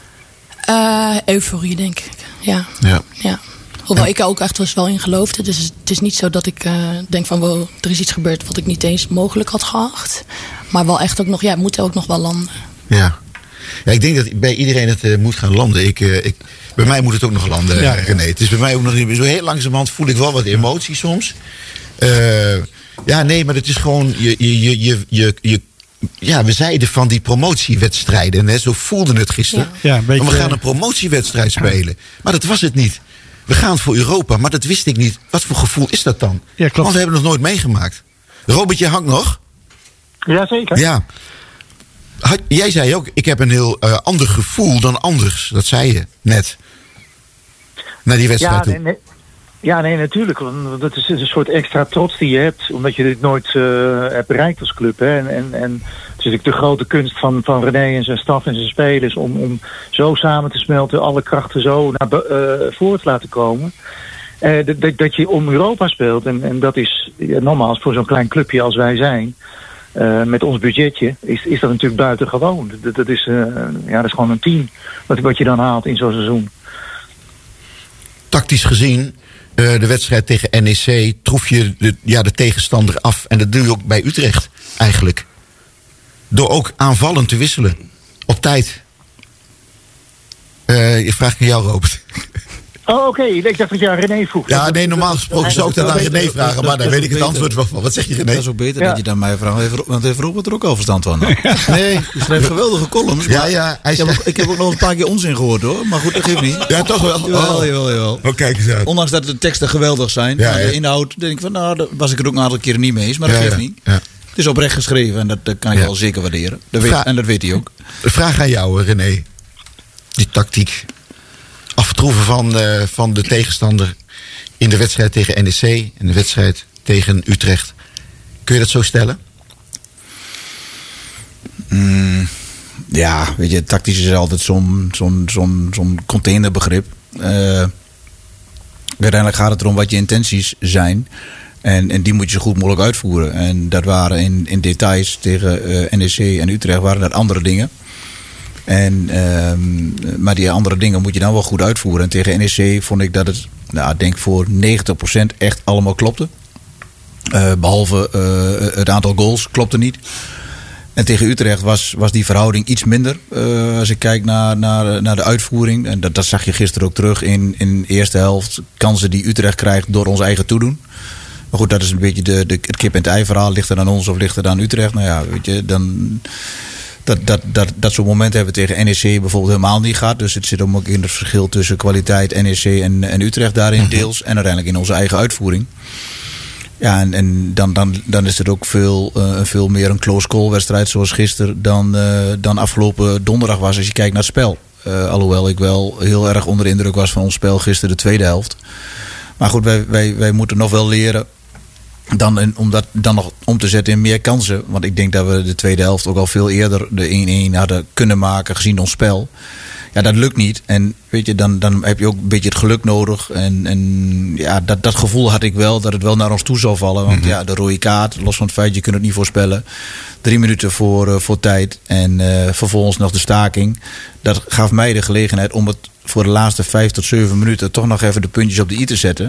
Uh, euforie, denk ik. Ja. Ja. ja. Hoewel ja. ik er ook echt wel in geloofde. Dus het is niet zo dat ik uh, denk van... wow, er is iets gebeurd wat ik niet eens mogelijk had geacht. Maar wel echt ook nog... ja, het moet ook nog wel landen. Ja. Ja, ik denk dat bij iedereen het uh, moet gaan landen. Ik, uh, ik, bij mij moet het ook nog landen, ja. René. Het is bij mij ook nog niet... Zo heel langzamerhand voel ik wel wat emotie soms. Uh, ja, nee, maar het is gewoon... Je, je, je, je, je, je, ja, we zeiden van die promotiewedstrijden. Hè, zo voelde het gisteren. Ja. Ja, een beetje, we gaan een promotiewedstrijd spelen. Maar dat was het niet. We gaan voor Europa, maar dat wist ik niet. Wat voor gevoel is dat dan? Ja, klopt. Want we hebben het nog nooit meegemaakt. Robert, je hangt nog? Jazeker. Ja. Had, jij zei ook, ik heb een heel uh, ander gevoel dan anders. Dat zei je net. Naar die wedstrijd ja, toe. Nee, nee. Ja, nee, natuurlijk. Want dat is een soort extra trots die je hebt. Omdat je dit nooit uh, hebt bereikt als club. Hè. En, en, en het is natuurlijk de grote kunst van, van René en zijn staf en zijn spelers. Om, om zo samen te smelten. Alle krachten zo naar uh, voren te laten komen. Uh, dat, dat je om Europa speelt. En, en dat is, ja, nogmaals, voor zo'n klein clubje als wij zijn. Uh, met ons budgetje is, is dat natuurlijk buitengewoon. Dat, dat, is, uh, ja, dat is gewoon een team. Wat, wat je dan haalt in zo'n seizoen. Tactisch gezien... Uh, de wedstrijd tegen N E C troef je de, ja, de tegenstander af. En dat doe je ook bij Utrecht eigenlijk. Door ook aanvallend te wisselen. Op tijd. Uh, je vraagt aan jou, Robert. Oh, oké. Okay. Ik dacht dat je aan René vroeg. Ja, nee, normaal gesproken zou ik dat aan René vragen. Maar daar weet ik het antwoord wel van. Wat zeg je, René? Dat is ook beter ja. dat je dan mij vraagt. Want heeft Robert er ook al verstand van? Nee, je schrijft geweldige columns. Ja, ja. Hij ik, heb ook, ik heb ook nog een paar keer onzin gehoord, hoor. Maar goed, dat geeft niet. Ja, toch wel? Jawel, oh. jawel, jawel. Oh, kijk eens uit. Ondanks dat de teksten geweldig zijn. Ja, maar de inhoud, denk ik van, nou, daar was ik er ook een aantal keren niet mee eens. Maar dat ja, geeft ja. niet. Ja. Het is oprecht geschreven en dat, dat kan ik ja. wel zeker waarderen. Dat weet, en dat weet hij ook. Vraag aan jou, René. Die tactiek. Aftroeven van, uh, van de tegenstander in de wedstrijd tegen N E C en de wedstrijd tegen Utrecht. Kun je dat zo stellen? Mm, ja, weet je, tactisch is altijd zo'n zo'n zo'n zo'n containerbegrip. Uh, uiteindelijk gaat het erom wat je intenties zijn. En, en die moet je zo goed mogelijk uitvoeren. En dat waren in, in details tegen uh, N E C en Utrecht waren dat andere dingen. En, um, maar die andere dingen moet je dan wel goed uitvoeren. En tegen N E C vond ik dat het, nou, ik denk voor negentig procent echt allemaal klopte. Uh, behalve uh, het aantal goals klopte niet. En tegen Utrecht was, was die verhouding iets minder. Uh, als ik kijk naar, naar, naar de uitvoering. En dat, dat zag je gisteren ook terug in, in de eerste helft. Kansen die Utrecht krijgt door ons eigen toedoen. Maar goed, dat is een beetje de, de, het kip en het ei verhaal. Ligt er aan ons of ligt er aan Utrecht? Nou ja, weet je, dan... Dat, dat, dat, dat soort momenten hebben we tegen N E C bijvoorbeeld helemaal niet gehad. Dus het zit ook in het verschil tussen kwaliteit N E C en, en Utrecht daarin deels. En uiteindelijk in onze eigen uitvoering. Ja, en, en dan, dan, dan is het ook veel, uh, veel meer een close call wedstrijd zoals gisteren dan, uh, dan afgelopen donderdag was als je kijkt naar het spel. Uh, alhoewel ik wel heel erg onder de indruk was van ons spel gisteren de tweede helft. Maar goed, wij, wij, wij moeten nog wel leren. Dan, om dat dan nog om te zetten in meer kansen. Want ik denk dat we de tweede helft ook al veel eerder de één-één hadden kunnen maken gezien ons spel. Ja, dat lukt niet. En weet je, dan, dan heb je ook een beetje het geluk nodig. En, en ja, dat, dat gevoel had ik wel, dat het wel naar ons toe zou vallen. Want mm-hmm. ja, de rode kaart, los van het feit, je kunt het niet voorspellen. Drie minuten voor, uh, voor tijd. En uh, vervolgens nog de staking. Dat gaf mij de gelegenheid om het voor de laatste vijf tot zeven minuten toch nog even de puntjes op de i te zetten.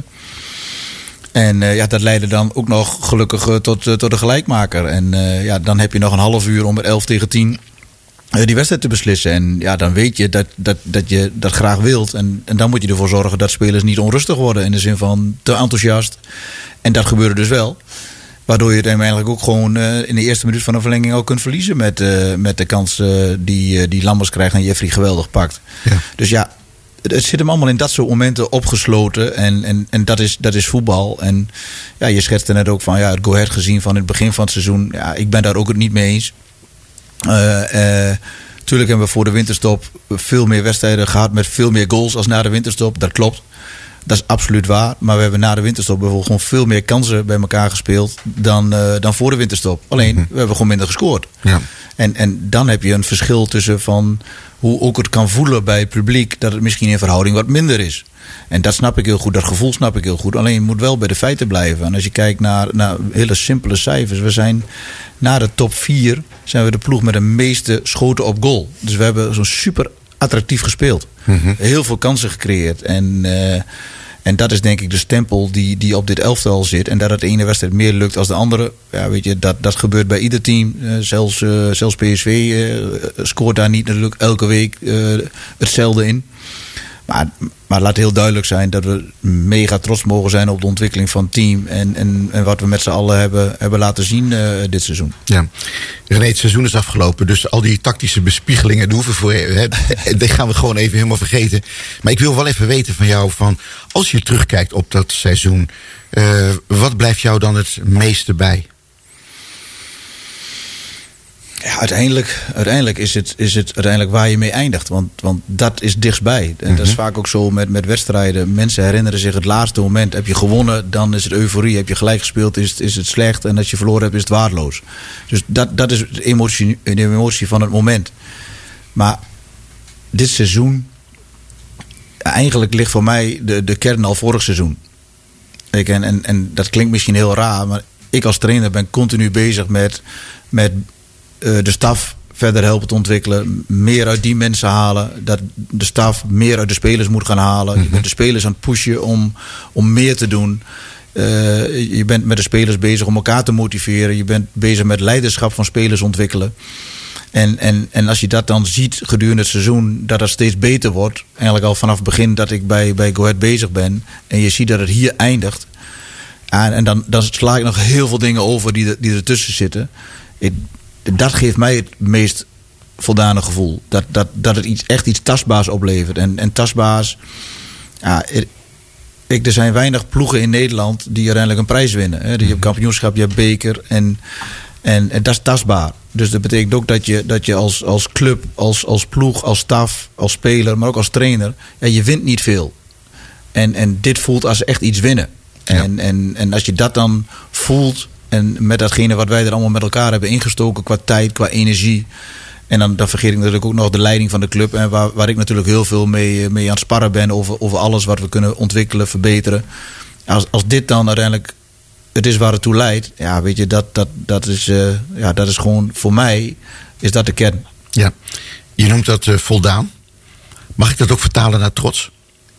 En uh, ja, dat leidde dan ook nog gelukkig uh, tot, uh, tot de gelijkmaker. En uh, ja, dan heb je nog een half uur om met elf tegen tien uh, die wedstrijd te beslissen. En ja, dan weet je dat, dat, dat je dat graag wilt. En, en dan moet je ervoor zorgen dat spelers niet onrustig worden. In de zin van te enthousiast. En dat gebeurde dus wel. Waardoor je het eigenlijk ook gewoon uh, in de eerste minuut van de verlenging ook kunt verliezen. Met, uh, met de kans uh, die, uh, die Lammers krijgt en Jeffrey geweldig pakt. Ja. Dus ja, het zit hem allemaal in dat soort momenten opgesloten. En, en, en dat, is, dat is voetbal. En ja, je schetste net ook van ja, het Go Ahead gezien van het begin van het seizoen. Ja, ik ben daar ook het niet mee eens. Uh, uh, tuurlijk hebben we voor de winterstop veel meer wedstrijden gehad met veel meer goals als na de winterstop. Dat klopt. Dat is absoluut waar. Maar we hebben na de winterstop bijvoorbeeld gewoon veel meer kansen bij elkaar gespeeld dan, uh, dan voor de winterstop. Alleen, mm-hmm. we hebben gewoon minder gescoord. Ja. En, en dan heb je een verschil tussen van hoe ook het kan voelen bij het publiek dat het misschien in verhouding wat minder is. En dat snap ik heel goed, dat gevoel snap ik heel goed. Alleen je moet wel bij de feiten blijven. En als je kijkt naar, naar hele simpele cijfers. We zijn na de top vier zijn we de ploeg met de meeste schoten op goal. Dus we hebben zo'n super attractief gespeeld. Mm-hmm. Heel veel kansen gecreëerd. En, uh, en dat is denk ik de stempel die, die op dit elftal zit. En dat het de ene wedstrijd meer lukt dan de andere. Ja, weet je, dat, dat gebeurt bij ieder team. Uh, zelfs, uh, zelfs P S V uh, scoort daar niet natuurlijk elke week uh, hetzelfde in. Maar, maar laat heel duidelijk zijn dat we mega trots mogen zijn op de ontwikkeling van het team. En, en, en wat we met z'n allen hebben, hebben laten zien uh, dit seizoen. Ja, René, het seizoen is afgelopen. Dus al die tactische bespiegelingen, die hoeven voor, hè, die gaan we gewoon even helemaal vergeten. Maar ik wil wel even weten van jou, van, als je terugkijkt op dat seizoen, uh, wat blijft jou dan het meeste bij? Ja, uiteindelijk, uiteindelijk is, het, is het uiteindelijk waar je mee eindigt. Want, want dat is dichtstbij. En mm-hmm. dat is vaak ook zo met, met wedstrijden. Mensen herinneren zich het laatste moment. Heb je gewonnen, dan is het euforie. Heb je gelijk gespeeld, is het, is het slecht. En als je verloren hebt, is het waardeloos. Dus dat, dat is de emotie, de emotie van het moment. Maar dit seizoen, eigenlijk ligt voor mij de, de kern al vorig seizoen. Ik, en, en, en dat klinkt misschien heel raar, maar ik als trainer ben continu bezig met... met Uh, de staf verder helpen te ontwikkelen. Meer uit die mensen halen. Dat de staf meer uit de spelers moet gaan halen. Mm-hmm. Je bent de spelers aan het pushen om, om meer te doen. Uh, je bent met de spelers bezig om elkaar te motiveren. Je bent bezig met leiderschap van spelers ontwikkelen. En, en, en als je dat dan ziet gedurende het seizoen, dat het steeds beter wordt. Eigenlijk al vanaf het begin dat ik bij, bij Go Ahead bezig ben. En je ziet dat het hier eindigt. En, en dan, dan sla ik nog heel veel dingen over die, er, die ertussen zitten. Ik, Dat geeft mij het meest voldane gevoel. Dat, dat, dat het iets, echt iets tastbaars oplevert. En, en tastbaars... Ja, ik, er zijn weinig ploegen in Nederland die uiteindelijk een prijs winnen. Hè. Je hebt kampioenschap, je hebt beker. En, en, en dat is tastbaar. Dus dat betekent ook dat je, dat je als, als club, als, als ploeg, als staf, als speler... maar ook als trainer, ja, je wint niet veel. En, en dit voelt als echt iets winnen. En, ja. en, en als je dat dan voelt... En met datgene wat wij er allemaal met elkaar hebben ingestoken qua tijd, qua energie. En dan, dan vergeet ik natuurlijk ook nog de leiding van de club. En waar, waar ik natuurlijk heel veel mee, mee aan het sparren ben over, over alles wat we kunnen ontwikkelen, verbeteren. Als, als dit dan uiteindelijk het is waar het toe leidt. Ja, weet je, dat, dat, dat, is, uh, ja, dat is gewoon voor mij, is dat de kern. Ja, je noemt dat uh, voldaan. Mag ik dat ook vertalen naar trots?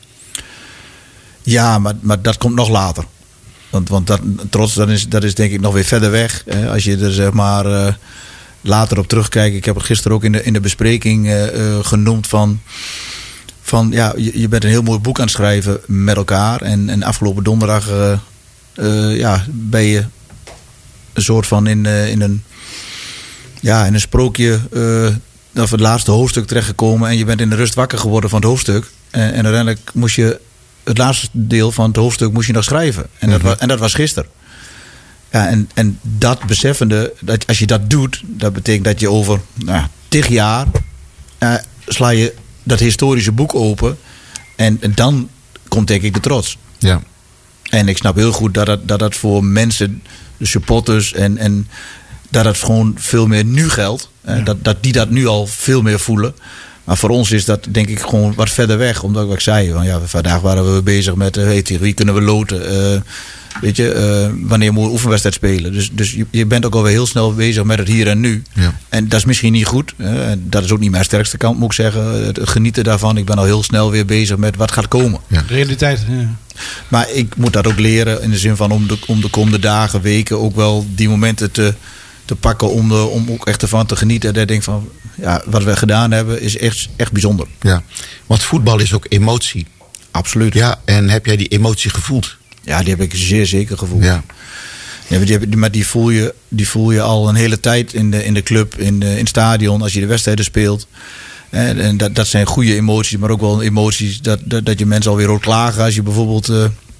Ja, maar, maar dat komt nog later. Want, want dat, trots, dat is, dat is denk ik nog weer verder weg. Hè. Als je er zeg maar uh, later op terugkijkt. Ik heb het gisteren ook in de, in de bespreking uh, uh, genoemd van... van ja, je, je bent een heel mooi boek aan het schrijven met elkaar. En, en afgelopen donderdag uh, uh, ja, ben je een soort van in, uh, in, een, ja, in een sprookje... Uh, of het laatste hoofdstuk terechtgekomen. En je bent in de rust wakker geworden van het hoofdstuk. En, en uiteindelijk moest je... Het laatste deel van het hoofdstuk moest je nog schrijven. En dat, mm-hmm. was, en dat was gisteren. Ja, en, en dat beseffende, dat als je dat doet, dat betekent dat je over nou, tig jaar uh, sla je dat historische boek open. En, en dan komt denk ik de trots. Ja. En ik snap heel goed dat dat, dat, dat voor mensen, de supporters, en, en dat dat gewoon veel meer nu geldt. Ja. Uh, dat, dat die dat nu al veel meer voelen. Maar voor ons is dat denk ik gewoon wat verder weg. Omdat wat ik zei, van, ja, vandaag waren we bezig met uh, weet je, wie kunnen we loten. Uh, weet je, uh, wanneer moet je oefenwedstrijd spelen. Dus, dus je, je bent ook alweer heel snel bezig met het hier en nu. Ja. En dat is misschien niet goed. Uh, dat is ook niet mijn sterkste kant, moet ik zeggen. Het genieten daarvan. Ik ben al heel snel weer bezig met wat gaat komen. Ja. Realiteit. Ja. Maar ik moet dat ook leren in de zin van om de, om de komende dagen, weken ook wel die momenten te... te pakken om, de, om ook echt ervan te genieten. En ik denk van, ja, wat we gedaan hebben is echt, echt bijzonder. Ja, want voetbal is ook emotie. Absoluut. Ja, en heb jij die emotie gevoeld? Ja, die heb ik zeer zeker gevoeld. Ja. Ja, die heb, maar die voel, je, die voel je al een hele tijd in de, in de club, in, de, in het stadion, als je de wedstrijden speelt. En, en dat, dat zijn goede emoties, maar ook wel emoties dat, dat, dat je mensen alweer hoort klagen als je bijvoorbeeld... Uh,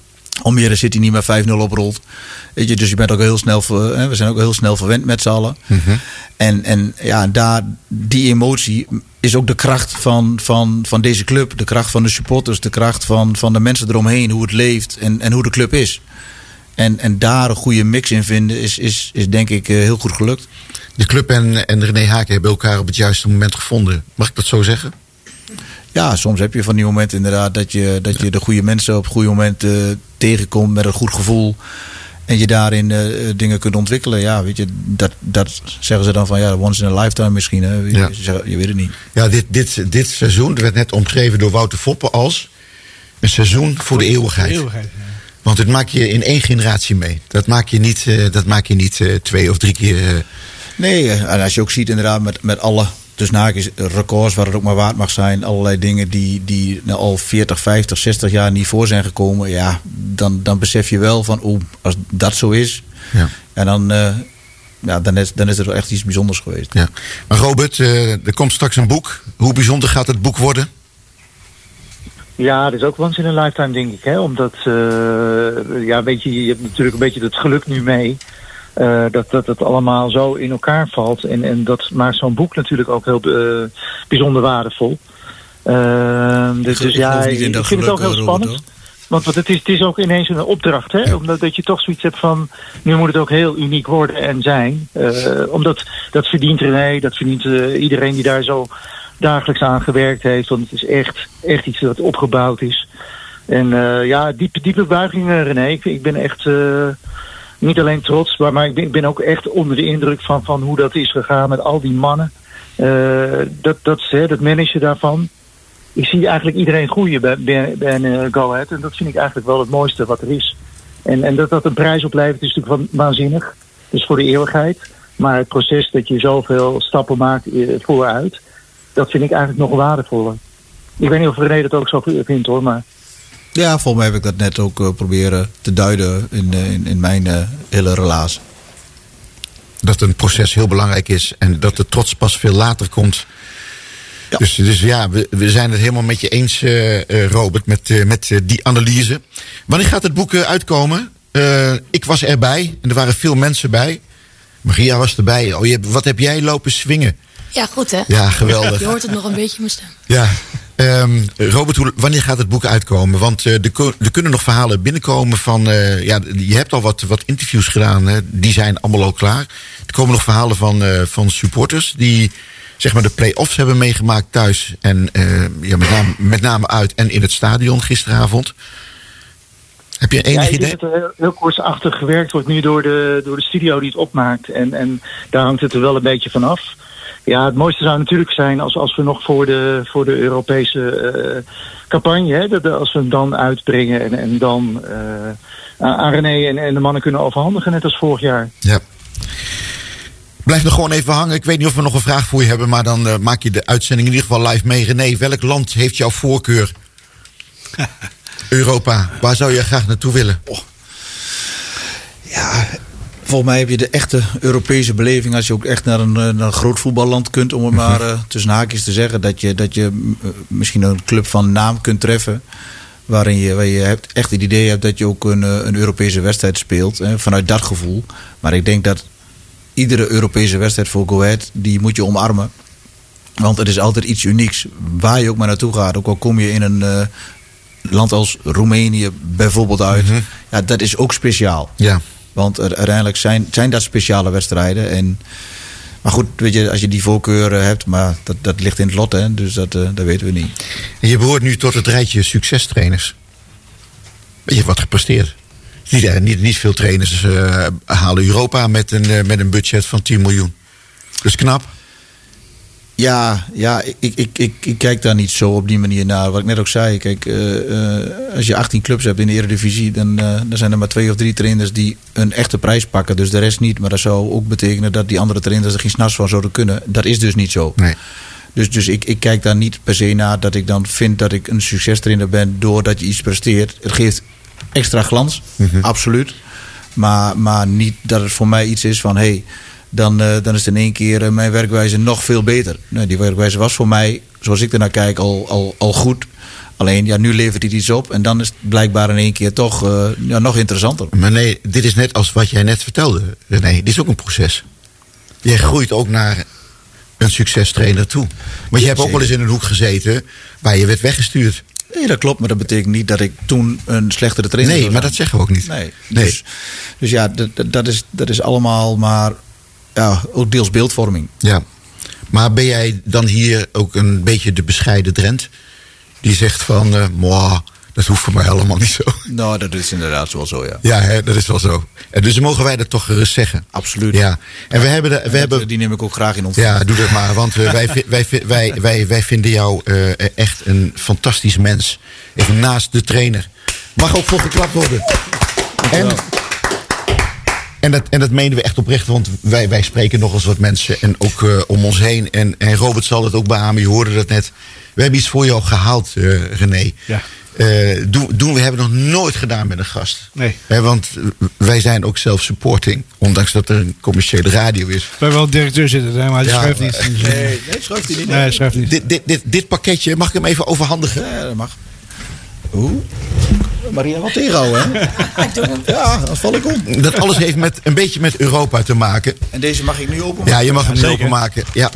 Almere City niet met vijf nul oprolt. Weet je, dus je bent ook heel snel, hè, we zijn ook heel snel verwend met z'n allen. Mm-hmm. En, en ja, daar, die emotie is ook de kracht van, van, van deze club. De kracht van de supporters, de kracht van, van de mensen eromheen. Hoe het leeft en, en hoe de club is. En, en daar een goede mix in vinden is, is, is denk ik heel goed gelukt. De club en, en René Haken hebben elkaar op het juiste moment gevonden. Mag ik dat zo zeggen? Ja, soms heb je van die momenten inderdaad dat je, dat je de goede mensen op het goede moment uh, tegenkomt met een goed gevoel. En je daarin uh, dingen kunt ontwikkelen. Ja, weet je, dat, dat zeggen ze dan van ja, once in a lifetime misschien. Hè? Je, Ja. je, je weet het niet. Ja, dit, dit, dit seizoen werd net omschreven door Wouter Foppe als een seizoen voor de eeuwigheid. De eeuwigheid, ja. Want het maak je in één generatie mee. Dat maak je niet, uh, dat maak je niet uh, twee of drie keer. Uh... Nee, en als je ook ziet inderdaad met, met alle dus naakjes, records waar het ook maar waard mag zijn. Allerlei dingen die, die nou, al veertig, vijftig, zestig jaar niet voor zijn gekomen. Ja, dan, dan besef je wel van, oh, als dat zo is. Ja. En dan, uh, ja, dan, is, dan is er wel echt iets bijzonders geweest. Ja. Maar Robert, uh, er komt straks een boek. Hoe bijzonder gaat het boek worden? Ja, dat is ook once in a lifetime, denk ik. Hè? Omdat, uh, ja, weet je, je hebt natuurlijk een beetje het geluk nu mee. Uh, dat, dat het allemaal zo in elkaar valt. En, en dat maakt zo'n boek natuurlijk ook heel uh, bijzonder waardevol. Uh, dus, dus ja, ik vind geluk, het ook heel spannend. Robert, want, want het, is, het is ook ineens een opdracht. Hè? Ja. Omdat dat je toch zoiets hebt van, nu moet het ook heel uniek worden en zijn. Uh, omdat dat verdient René, dat verdient uh, iedereen die daar zo dagelijks aan gewerkt heeft. Want het is echt, echt iets dat opgebouwd is. En uh, ja, diepe, diepe buiging, uh, René. Ik, ik ben echt uh, niet alleen trots, maar, maar ik, ben, ik ben ook echt onder de indruk van, van hoe dat is gegaan met al die mannen. Uh, dat, dat, hè, dat managen daarvan. Ik zie eigenlijk iedereen groeien bij, bij, bij uh, Go Ahead. En dat vind ik eigenlijk wel het mooiste wat er is. En, en dat dat een prijs oplevert is natuurlijk van, waanzinnig. Dus voor de eeuwigheid. Maar het proces dat je zoveel stappen maakt uh, vooruit, dat vind ik eigenlijk nog waardevoller. Ik weet niet of René dat ook zo vindt hoor, maar... Ja, volgens mij heb ik dat net ook uh, proberen te duiden in, uh, in, in mijn uh, hele relatie. Dat een proces heel belangrijk is en dat de trots pas veel later komt. Ja. Dus, dus ja, we, we zijn het helemaal met je eens, uh, uh, Robert, met, uh, met uh, die analyse. Wanneer gaat het boek uh, uitkomen? Uh, ik was erbij en er waren veel mensen bij. Maria was erbij. Oh, je hebt, wat heb jij lopen swingen? Ja, goed hè? Ja, geweldig. Je hoort het nog een beetje in mijn stem. Ja. Um, Robert, hoe, wanneer gaat het boek uitkomen? Want uh, er, er kunnen nog verhalen binnenkomen van... Uh, ja, je hebt al wat, wat interviews gedaan. Hè? Die zijn allemaal al klaar. Er komen nog verhalen van, uh, van supporters... die zeg maar de play-offs hebben meegemaakt thuis. En uh, ja, met, name, met name uit en in het stadion gisteravond. Heb je enig ja, idee? Dat er heel, heel kortsachtig gewerkt wordt nu door de, door de studio die het opmaakt. En, en daar hangt het er wel een beetje van af. Ja, het mooiste zou natuurlijk zijn als, als we nog voor de, voor de Europese uh, campagne, hè, dat, als we hem dan uitbrengen en, en dan uh, aan René en, en de mannen kunnen overhandigen, net als vorig jaar. Ja. Blijf nog gewoon even hangen. Ik weet niet of we nog een vraag voor je hebben, maar dan uh, maak je de uitzending in ieder geval live mee. René, welk land heeft jouw voorkeur? Europa. Waar zou je graag naartoe willen? Oh. Ja... Volgens mij heb je de echte Europese beleving als je ook echt naar een, naar een groot voetballand kunt. Om het maar uh, tussen haakjes te zeggen. Dat je, dat je uh, misschien een club van naam kunt treffen. Waarin je, waar je hebt, echt het idee hebt dat je ook een, een Europese wedstrijd speelt. Hè, vanuit dat gevoel. Maar ik denk dat iedere Europese wedstrijd voor Go Ahead, die moet je omarmen. Want het is altijd iets unieks. Waar je ook maar naartoe gaat. Ook al kom je in een uh, land als Roemenië bijvoorbeeld uit. Mm-hmm. Ja, dat is ook speciaal. Ja. Want er, uiteindelijk zijn, zijn dat speciale wedstrijden. En, maar goed, weet je, als je die voorkeur hebt, maar dat, dat ligt in het lot, hè, dus dat, uh, dat weten we niet. En je behoort nu tot het rijtje succestrainers. Je hebt wat gepresteerd. Niet, niet, niet veel trainers uh, halen Europa met een, uh, met een budget van tien miljoen. Dus knap. Ja, ja ik, ik, ik, ik kijk daar niet zo op die manier naar. Wat ik net ook zei, kijk, uh, uh, als je achttien clubs hebt in de Eredivisie, dan, uh, dan zijn er maar twee of drie trainers die een echte prijs pakken. Dus de rest niet. Maar dat zou ook betekenen dat die andere trainers er geen s'nachts van zouden kunnen. Dat is dus niet zo. Nee. Dus, dus ik, ik kijk daar niet per se naar dat ik dan vind dat ik een succestrainer ben doordat je iets presteert. Het geeft extra glans, mm-hmm. absoluut. Maar, maar niet dat het voor mij iets is van... Hey, Dan, uh, dan is in één keer uh, mijn werkwijze nog veel beter. Nee, die werkwijze was voor mij, zoals ik ernaar kijk, al, al, al goed. Alleen, ja, nu levert hij iets op. En dan is het blijkbaar in één keer toch uh, ja, nog interessanter. Maar nee, dit is net als wat jij net vertelde, René. Dit is ook een proces. Jij groeit ook naar een succestrainer toe. Maar je hebt ook wel eens in een hoek gezeten waar je werd weggestuurd. Nee, dat klopt. Maar dat betekent niet dat ik toen een slechtere trainer was. Nee, maar dat zeggen we ook niet. Nee. nee. Dus, dus ja, dat, dat, is, dat is allemaal maar ja, ook deels beeldvorming. Ja. Maar ben jij dan hier ook een beetje de bescheiden Drent? Die zegt van, uh, moi, dat hoeft voor mij helemaal niet zo. Nou, dat is inderdaad wel zo, ja. Ja, hè, dat is wel zo. En dus mogen wij dat toch gerust zeggen. Absoluut. Ja. En we hebben de, we en hebben... dat, die neem ik ook graag in ontvangst. Ja, doe dat maar. Want uh, wij, wij, wij, wij, wij vinden jou uh, echt een fantastisch mens. Even naast de trainer. Mag ook voor geklapt worden. En, en, dat, en dat menen we echt oprecht. Want wij, wij spreken nog eens wat mensen. En ook uh, om ons heen. En, en Robert zal het ook beamen. Je hoorde dat net. We hebben iets voor jou gehaald, uh, René. Ja. Uh, doen, doen we hebben nog nooit gedaan met een gast. Nee. He, want wij zijn ook zelf supporting. Ondanks dat er een commerciële radio is. We hebben wel een directeur zitten, hè, maar die ja, schuift niet. Uh, nee, nee, schuift hij niet. Nee, schuift niet. Dit, dit, dit, dit pakketje, mag ik hem even overhandigen? Ja, dat mag. Oeh. Maria, wat tegenhouden, hè? Ja, dan val ik om. Dat alles heeft met, een beetje met Europa te maken. En deze mag ik nu openmaken? Ja, je mag hem nu Zeker. openmaken. Ja.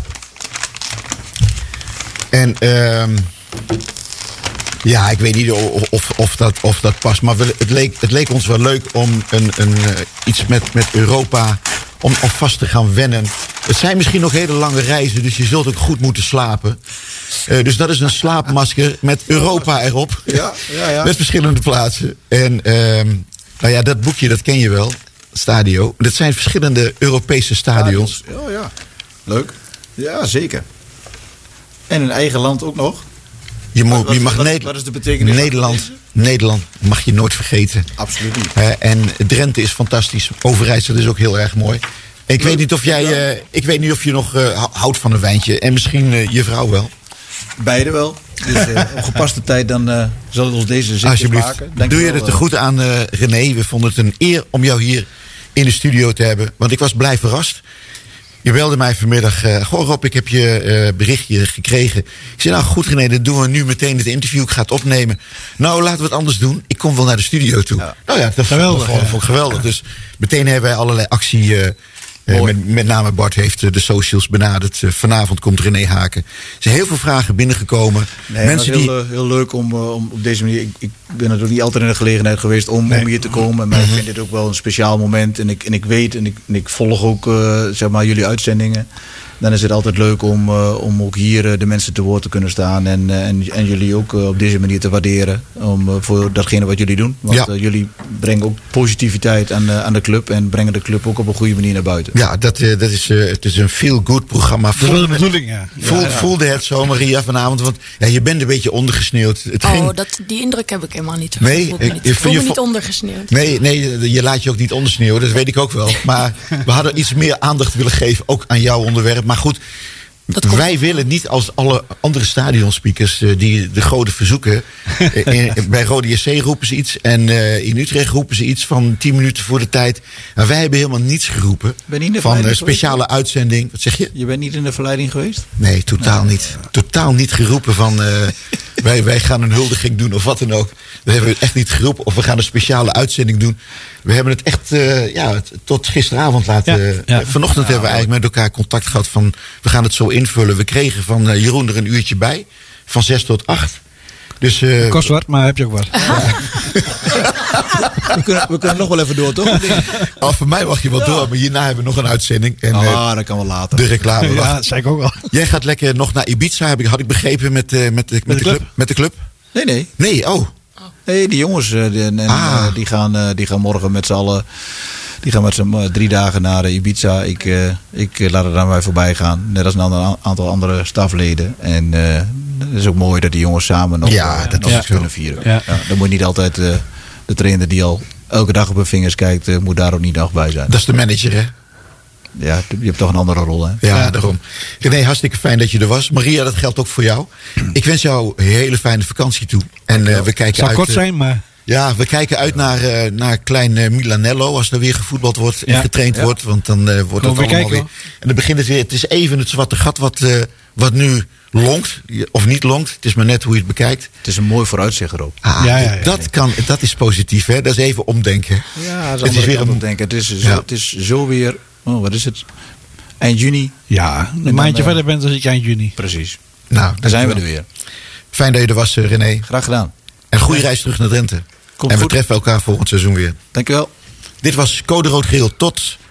En uh, ja, ik weet niet of, of, of, dat, of dat past. Maar we, het, leek, het leek ons wel leuk om een, een, uh, iets met, met Europa, om alvast te gaan wennen. Het zijn misschien nog hele lange reizen, dus je zult ook goed moeten slapen. Uh, dus dat is een slaapmasker met Europa erop. Ja, ja, ja. Met verschillende plaatsen. En uh, nou ja, dat boekje, dat ken je wel. Stadio. Dat zijn verschillende Europese stadions. Oh ja, leuk. Ja, zeker. En een eigen land ook nog. Je, moet, wat, je mag wat, Nederland, wat is de betekenis Nederland, Nederland mag je nooit vergeten. Absoluut niet. Uh, en Drenthe is fantastisch. Overijssel is ook heel erg mooi. En ik weet niet of jij, uh, ik weet niet of je nog uh, houdt van een wijntje. En misschien uh, je vrouw wel. Beide wel. Dus uh, op gepaste tijd dan uh, zal het ons deze zitjes maken. Denk Doe je het te goed aan uh, René. We vonden het een eer om jou hier in de studio te hebben. Want ik was blij verrast. Je belde mij vanmiddag. Uh, goh Rob, ik heb je uh, berichtje gekregen. Ik zei, nou goed René, dan doen we nu meteen het interview. Ik ga het opnemen. Nou, laten we het anders doen. Ik kom wel naar de studio toe. Ja. Nou ja, dat geweldig, vond ik geweldig. Dus meteen hebben wij allerlei actie... Uh, Uh, met, met name Bart heeft uh, de socials benaderd. Uh, vanavond komt René Haken. Er zijn heel veel vragen binnengekomen. Nee, Mensen het is die... heel, heel leuk om, uh, om op deze manier... Ik, ik ben natuurlijk niet altijd in de gelegenheid geweest om, nee. om hier te komen. Maar mm-hmm. ik vind dit ook wel een speciaal moment. En ik, en ik weet en ik, en ik volg ook uh, zeg maar jullie uitzendingen. Dan is het altijd leuk om, uh, om ook hier uh, de mensen te woord te kunnen staan. En, uh, en, en jullie ook uh, op deze manier te waarderen. Om, uh, voor datgene wat jullie doen. Want ja. uh, jullie brengen ook positiviteit aan, uh, aan de club. En brengen de club ook op een goede manier naar buiten. Ja, dat, uh, dat is, uh, het is een feel-good programma. Dat is de bedoeling, ja. Voel, ja, ja. Voelde het zo, Maria, vanavond? Want ja, je bent een beetje ondergesneeuwd. Het oh, ging... dat, die indruk heb ik helemaal niet. Nee, ik voel me niet, ik voel me niet ondergesneeuwd. Nee, nee, je laat je ook niet ondersneeuwen. Dat weet ik ook wel. Maar we hadden iets meer aandacht willen geven, ook aan jouw onderwerp. Maar goed... Wij willen niet als alle andere stadionspeakers uh, die de goden verzoeken. in, bij Rode J C roepen ze iets en uh, in Utrecht roepen ze iets van tien minuten voor de tijd. Maar wij hebben helemaal niets geroepen van een speciale geweest? uitzending. Wat zeg je? Je bent niet in de verleiding geweest? Nee, totaal nee. niet. Totaal niet geroepen van uh, wij, wij gaan een huldiging doen of wat dan ook. We hebben echt niet geroepen of we gaan een speciale uitzending doen. We hebben het echt uh, ja, tot gisteravond laten... Ja, ja. Vanochtend ja, hebben we eigenlijk met elkaar contact gehad van... we gaan het zo invullen. We kregen van uh, Jeroen er een uurtje bij. Van zes tot acht. Dus, uh, kost wat, maar heb je ook wat. Ja. we, kunnen, we kunnen nog wel even door, toch? Oh, voor mij mag je wel ja. door, maar hierna hebben we nog een uitzending. En, ah, uh, dat kan wel later. De reclame. Ja, dat zei ik ook wel. Jij gaat lekker nog naar Ibiza, heb ik, had ik begrepen, met, uh, met, de, met, met, de, de club? club? Met de club? Nee, nee. Nee, oh. Nee, die jongens uh, die, en, ah. uh, die, gaan, uh, die gaan morgen met z'n allen... Die gaan met z'n uh, drie dagen naar uh, Ibiza. Ik, uh, ik uh, laat het aan mij voorbij gaan. Net als een ander, aantal andere stafleden. En uh, het is ook mooi dat die jongens samen nog, ja, uh, dat nog is iets kunnen vieren. Ja. Ja, dan moet niet altijd uh, de trainer die al elke dag op hun vingers kijkt... Uh, moet daar ook niet nog bij zijn. Dat is de manager, hè? Ja, je hebt toch een andere rol, hè? Ja, ja, daarom. René, hartstikke fijn dat je er was. Maria, dat geldt ook voor jou. Ik wens jou een hele fijne vakantie toe. En uh, we kijken Het zal uit... kort zijn, maar... Ja, we kijken uit naar, uh, naar klein uh, Milanello. Als er weer gevoetbald wordt en ja, getraind ja. wordt. Want dan uh, wordt het allemaal weer... En dan begint het weer... Het is even het zwarte gat wat, uh, wat nu longt. Of niet longt. Het is maar net hoe je het bekijkt. Het is een mooi vooruitzicht erop. Ah, Ja, ja, ja, dat, kan, dat is positief, hè? Dat is even omdenken. Ja, dat Het is is weer weer een- denken. Het is, zo, Ja. het is zo weer. Oh, wat is het? Eind juni. Ja, een dan, maandje eh, verder bent dan zit je eind juni. Precies. Nou, Dan zijn we er dankjewel. weer. Fijn dat je er was, eh, René. Graag gedaan. En goede reis terug naar Drenthe. Komt en we goed. treffen elkaar volgend seizoen weer. Dankjewel. Dit was Code Rood Geel. Tot